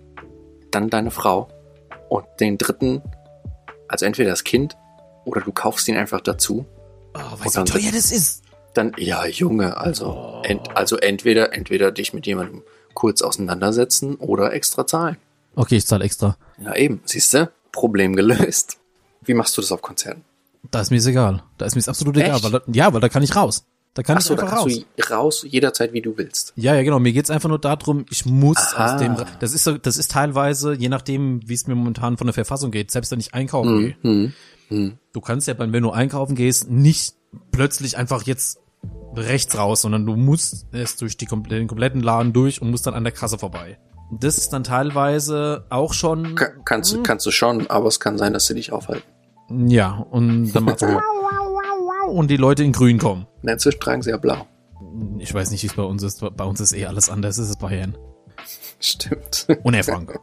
dann deine Frau und den dritten, also entweder das Kind oder du kaufst ihn einfach dazu. Oh, weißt du, wie teuer das ist? Dann, ja, Junge, also entweder dich mit jemandem kurz auseinandersetzen oder extra zahlen. Okay, ich zahle extra. Ja, eben. Siehst du? Problem gelöst. Wie machst du das auf Konzerten? Da ist mir egal. Da ist mir absolut egal. Weil da kann ich raus. Da kannst du raus jederzeit, wie du willst. Ja, genau. Mir geht's einfach nur darum, ich muss aus dem... Das ist teilweise, je nachdem, wie es mir momentan von der Verfassung geht, selbst wenn ich einkaufen gehe. Du kannst ja, wenn du einkaufen gehst, nicht plötzlich einfach jetzt rechts raus, sondern du musst erst durch den kompletten Laden durch und musst dann an der Kasse vorbei. Das ist dann teilweise auch schon... Kannst du schon, aber es kann sein, dass sie dich aufhalten. Ja, und dann macht's und die Leute in grün kommen. Inzwischen tragen sie ja blau. Ich weiß nicht, wie es bei uns ist. Bei uns ist alles anders. Es ist Bayern. Stimmt. Und Herr Franke.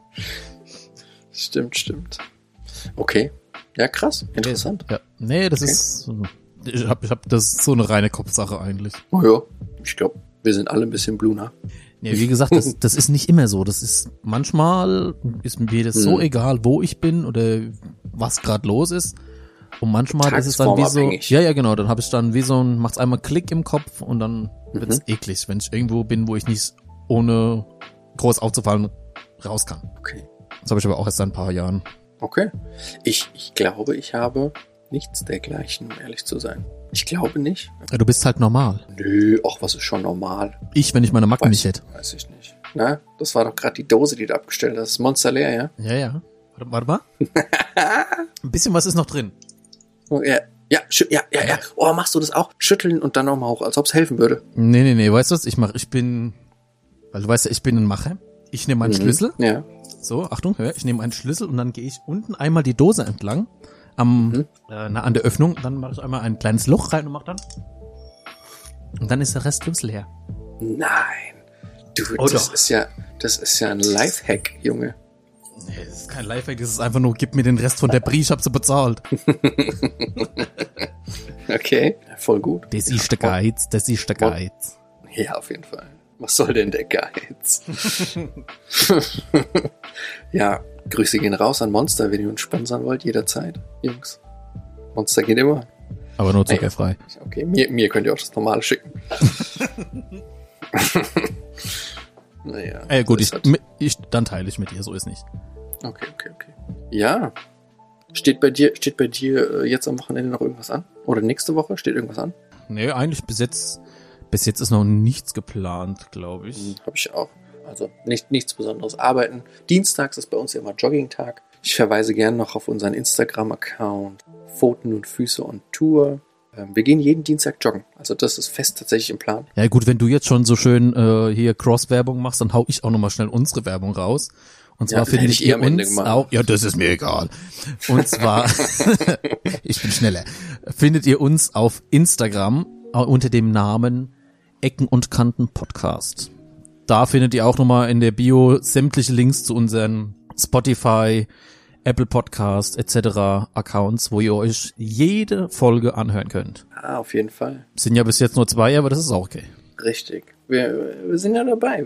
Stimmt. Okay. Ja, krass. Interessant. Ja. Nee, das ist... das ist so eine reine Kopfsache eigentlich. Oh ja, ich glaube, wir sind alle ein bisschen Bluna. Ja, wie gesagt, das ist nicht immer so. Das ist manchmal ist mir das so egal, wo ich bin oder was gerade los ist. Und manchmal ist es dann wie so, ja, genau, dann habe ich dann wie so macht's einmal Klick im Kopf und dann wird's eklig, wenn ich irgendwo bin, wo ich nicht ohne groß aufzufallen raus kann. Okay. Das habe ich aber auch erst seit ein paar Jahren. Okay. Ich glaube, ich habe Nichts dergleichen, um ehrlich zu sein. Ich glaube nicht. Ja, du bist halt normal. Nö, ach, was ist schon normal? Ich, wenn ich meine Macken nicht hätte. Weiß ich nicht. Na, das war doch gerade die Dose, die du abgestellt hast. Das ist Monster leer, ja? Ja. Warte mal. Ein bisschen was ist noch drin. Oh, ja. Ja. Oh, machst du das auch? Schütteln und dann nochmal hoch, als ob es helfen würde. Nee. Weißt du was ich mache? Weil du weißt ja, ich bin ein Macher. Ich nehme meinen Schlüssel. Ja. So, Achtung, ich nehme einen Schlüssel und dann gehe ich unten einmal die Dose entlang. An der Öffnung. Dann mache ich einmal ein kleines Loch rein und mache dann. Und dann ist der Rest Schlüssel leer. Nein. Du, Oh, das doch. ist ja ein Lifehack, Junge. Nee, das ist kein Lifehack, das ist einfach nur, gib mir den Rest von der Brie, ich hab sie bezahlt. Okay, voll gut. Das ist der Geiz. Ja, auf jeden Fall. Was soll denn der Geiz? Ja, Grüße gehen raus an Monster, wenn ihr uns sponsern wollt, jederzeit, Jungs. Monster geht immer. Aber nur zuckerfrei. Okay, mir könnt ihr auch das Normale schicken. Naja. Gut, dann teile ich mit dir, so ist nicht. Okay. Ja. Steht bei dir jetzt am Wochenende noch irgendwas an? Oder nächste Woche steht irgendwas an? Nee, eigentlich bis jetzt ist noch nichts geplant, glaube ich. Habe ich auch. Also nichts Besonderes. Arbeiten. Dienstags ist bei uns ja immer Jogging-Tag. Ich verweise gerne noch auf unseren Instagram-Account. Pfoten und Füße on Tour. Wir gehen jeden Dienstag joggen. Also das ist fest tatsächlich im Plan. Ja gut, wenn du jetzt schon so schön hier Cross-Werbung machst, dann hau ich auch nochmal schnell unsere Werbung raus. Und zwar findet ihr uns auch, ja, das ist mir egal. Und zwar, ich bin schneller, findet ihr uns auf Instagram unter dem Namen Ecken und Kanten Podcast. Da findet ihr auch nochmal in der Bio sämtliche Links zu unseren Spotify, Apple Podcast etc. Accounts, wo ihr euch jede Folge anhören könnt. Ah, auf jeden Fall. Sind ja bis jetzt nur 2, aber das ist auch okay. Richtig. Wir sind ja dabei.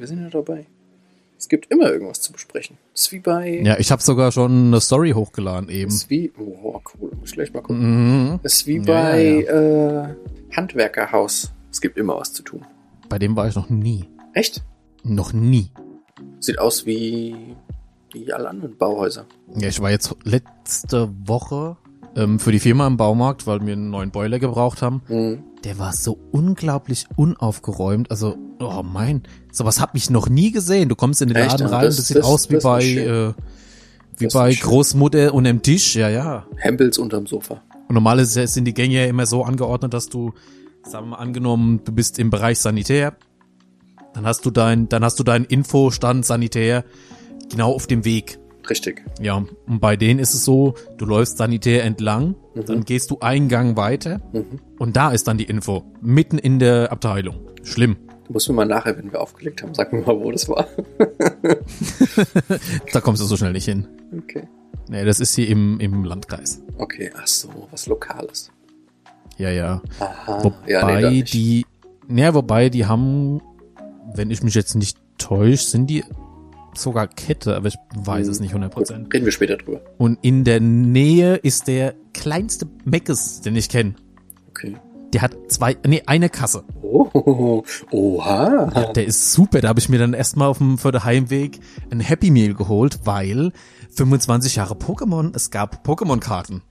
Es gibt immer irgendwas zu besprechen. Das ist wie bei... Ja, ich habe sogar schon eine Story hochgeladen eben. Das ist wie... Oh, cool. Muss ich gleich mal gucken. Das ist wie bei Handwerkerhaus. Es gibt immer was zu tun. Bei dem war ich noch nie. Echt? Noch nie. Sieht aus wie alle anderen Bauhäuser. Ja, ich war jetzt letzte Woche für die Firma im Baumarkt, weil wir einen neuen Boiler gebraucht haben. Mhm. Der war so unglaublich unaufgeräumt. Also, oh mein, sowas hab ich noch nie gesehen. Du kommst in den Laden rein, das sieht aus wie bei Großmutter unterm Tisch. Ja. Hempels unterm Sofa. Und normalerweise sind die Gänge ja immer so angeordnet, dass du, sagen wir mal angenommen, du bist im Bereich Sanitär, dann hast du deinen Infostand Sanitär genau auf dem Weg. Richtig. Ja, und bei denen ist es so, du läufst sanitär entlang, dann gehst du einen Gang weiter und da ist dann die Info, mitten in der Abteilung. Schlimm. Du musst mir mal nachher, wenn wir aufgelegt haben, sag mir mal, wo das war. Da kommst du so schnell nicht hin. Okay. Nee, das ist hier im Landkreis. Okay, ach so, was Lokales. Ja. Aha. Wobei die haben, wenn ich mich jetzt nicht täusche, sind die sogar Kette, aber ich weiß es nicht 100%. Reden wir später drüber. Und in der Nähe ist der kleinste Meckes, den ich kenne. Okay. Der hat eine Kasse. Oh, oha. Ja, der ist super. Da habe ich mir dann erstmal für den Heimweg ein Happy Meal geholt, weil 25 Jahre Pokémon, es gab Pokémon-Karten.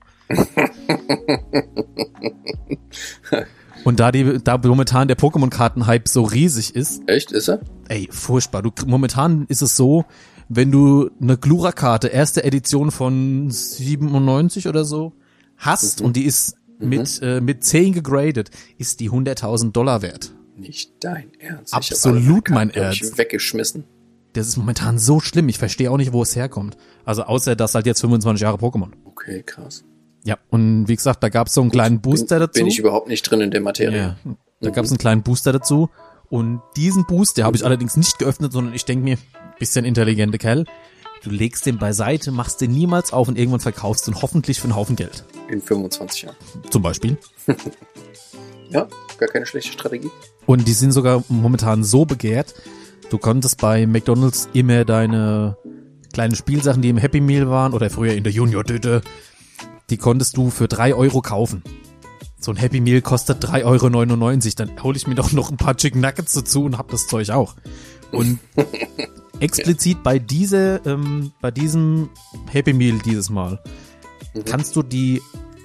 Und da momentan der Pokémon-Karten-Hype so riesig ist. Echt, ist er? Ey, furchtbar. Momentan ist es so, wenn du eine Glura-Karte, erste Edition von 97 oder so, hast und die ist mit 10 gegradet, ist die $100.000 wert. Nicht dein Ernst. Absolut mein Ernst. Weggeschmissen. Das ist momentan so schlimm. Ich verstehe auch nicht, wo es herkommt. Also außer, dass halt jetzt 25 Jahre Pokémon. Okay, krass. Ja, und wie gesagt, da gab es so einen kleinen Booster dazu. Bin ich überhaupt nicht drin in der Materie. Ja, da gab es einen kleinen Booster dazu. Und diesen Booster habe ich allerdings nicht geöffnet, sondern ich denke mir, bisschen intelligente Kerl, du legst den beiseite, machst den niemals auf und irgendwann verkaufst du ihn hoffentlich für einen Haufen Geld. In 25 Jahren. Zum Beispiel. Ja, gar keine schlechte Strategie. Und die sind sogar momentan so begehrt, du konntest bei McDonald's immer deine kleinen Spielsachen, die im Happy Meal waren oder früher in der Junior-Tüte, die konntest du für 3 Euro kaufen. So ein Happy Meal kostet 3,99 €. Dann hole ich mir doch noch ein paar Chicken Nuggets dazu und hab das Zeug auch. Und explizit bei diesem Happy Meal dieses Mal kannst du die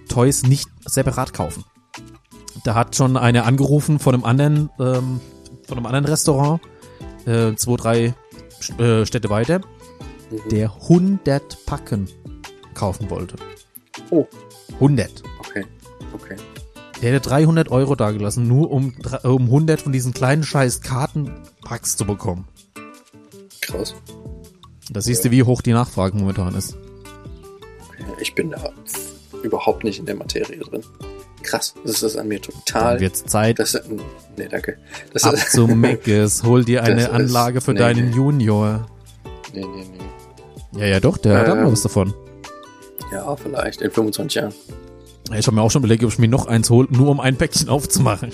Toys nicht separat kaufen. Da hat schon eine angerufen von einem anderen Restaurant, 2-3 Städte weiter, der 100 Packen kaufen wollte. Oh. 100. Okay. Der hätte 300 € dagelassen, nur um 100 von diesen kleinen scheiß Kartenpacks zu bekommen. Krass. Da siehst du, wie hoch die Nachfrage momentan ist. Okay. Ich bin da überhaupt nicht in der Materie drin. Krass, das ist an mir total... Dann wird's Zeit. Nee, danke. Ab zu Meckes, hol dir eine Anlage für deinen Junior. Nee. Ja, doch, der hat noch was davon. Ja, vielleicht, in 25 Jahren. Ich habe mir auch schon überlegt, ob ich mir noch eins hole, nur um ein Päckchen aufzumachen.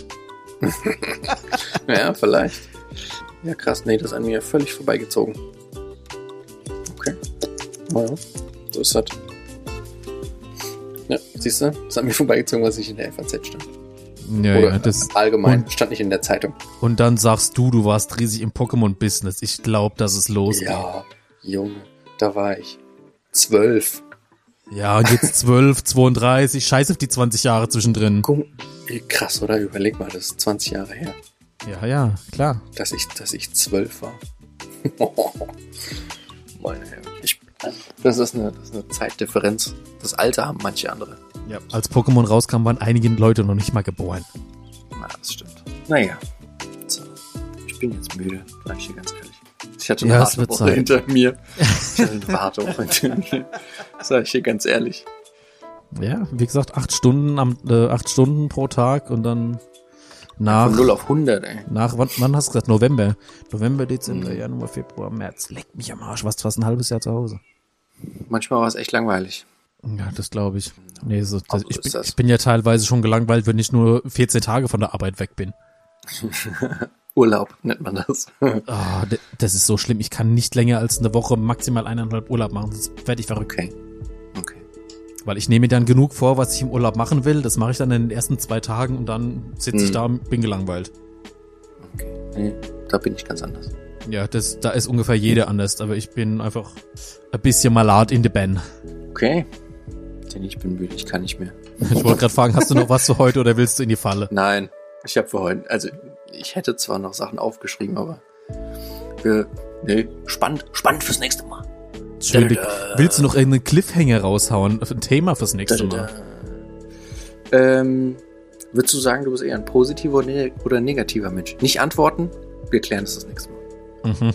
Ja, vielleicht. Ja, krass, nee, das ist an mir völlig vorbeigezogen. Okay. Naja, so ist das. Ja, siehst du, das ist an mir vorbeigezogen, was ich in der FAZ stand. Ja, das allgemein, stand nicht in der Zeitung. Und dann sagst du warst riesig im Pokémon-Business. Ich glaube, dass es losgeht. Ja, Junge, da war ich 12. Ja, und jetzt 12, 32, scheiß auf die 20 Jahre zwischendrin. Krass, oder? Überleg mal, das ist 20 Jahre her. Ja, klar. Dass ich 12 war. Meine Herren. Das ist eine Zeitdifferenz. Das Alter haben manche andere. Ja, als Pokémon rauskam, waren einige Leute noch nicht mal geboren. Na, das stimmt. Naja. So. Ich bin jetzt müde, sag ich dir ganz ehrlich. Ich hatte eine harte Woche hinter mir. Sag ich dir ganz ehrlich. Ja, wie gesagt, 8 Stunden pro Tag und dann nach... Von 0 auf 100, ey. Wann hast du gesagt? November, Dezember, Januar, Februar, März. Leck mich am Arsch, warst fast ein halbes Jahr zu Hause. Manchmal war es echt langweilig. Ja, das glaube ich. Nee, ich bin ja teilweise schon gelangweilt, wenn ich nur 14 Tage von der Arbeit weg bin. Urlaub nennt man das. Das ist so schlimm. Ich kann nicht länger als eine Woche, maximal 1,5 Urlaub machen. Das werde ich verrückt. Okay. Weil ich nehme mir dann genug vor, was ich im Urlaub machen will. Das mache ich dann in den ersten 2 Tagen und dann sitze ich da und bin gelangweilt. Okay. Nee, da bin ich ganz anders. Ja, da ist ungefähr jeder anders. Aber ich bin einfach ein bisschen malat in the Ben. Okay. Denn ich bin müde, ich kann nicht mehr. Ich wollte gerade fragen, hast du noch was für heute oder willst du in die Falle? Nein, ich habe für heute, also ich hätte zwar noch Sachen aufgeschrieben, aber spannend fürs nächste Mal. Schön. Willst du noch irgendeinen Cliffhanger raushauen? Ein Thema fürs nächste Mal? Würdest du sagen, du bist eher ein positiver oder negativer Mensch? Nicht antworten, wir klären das nächste Mal. Mhm.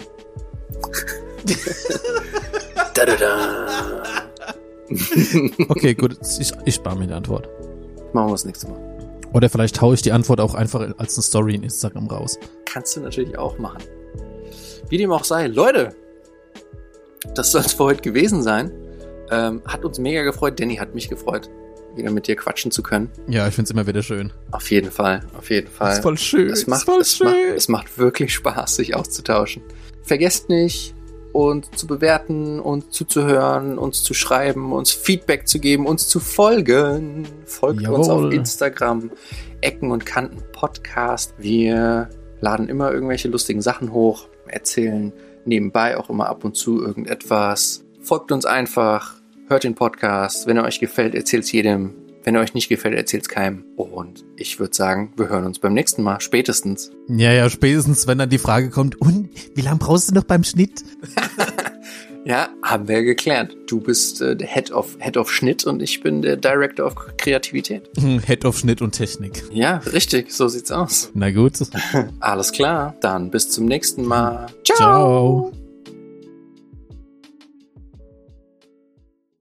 Okay, gut, ich spare mir die Antwort. Machen wir das nächste Mal. Oder vielleicht haue ich die Antwort auch einfach als eine Story in Instagram raus. Kannst du natürlich auch machen. Wie dem auch sei. Leute, das soll es für heute gewesen sein. Hat uns mega gefreut. Danny hat mich gefreut, wieder mit dir quatschen zu können. Ja, ich find's immer wieder schön. Auf jeden Fall. Das ist voll schön. Es macht wirklich Spaß, sich auszutauschen. Vergesst nicht, uns zu bewerten, uns zuzuhören, uns zu schreiben, uns Feedback zu geben, uns zu folgen. Folgt uns auf Instagram, Ecken und Kanten Podcast. Wir laden immer irgendwelche lustigen Sachen hoch, erzählen nebenbei auch immer ab und zu irgendetwas. Folgt uns einfach, hört den Podcast. Wenn er euch gefällt, erzählt es jedem. Wenn er euch nicht gefällt, erzählt es keinem. Und ich würde sagen, wir hören uns beim nächsten Mal, spätestens. Ja, spätestens, wenn dann die Frage kommt, und wie lange brauchst du noch beim Schnitt? Ja, haben wir geklärt. Du bist der Head of Schnitt und ich bin der Director of Kreativität. Head of Schnitt und Technik. Ja, richtig, so sieht's aus. Na gut. Alles klar, dann bis zum nächsten Mal. Ciao. Ciao.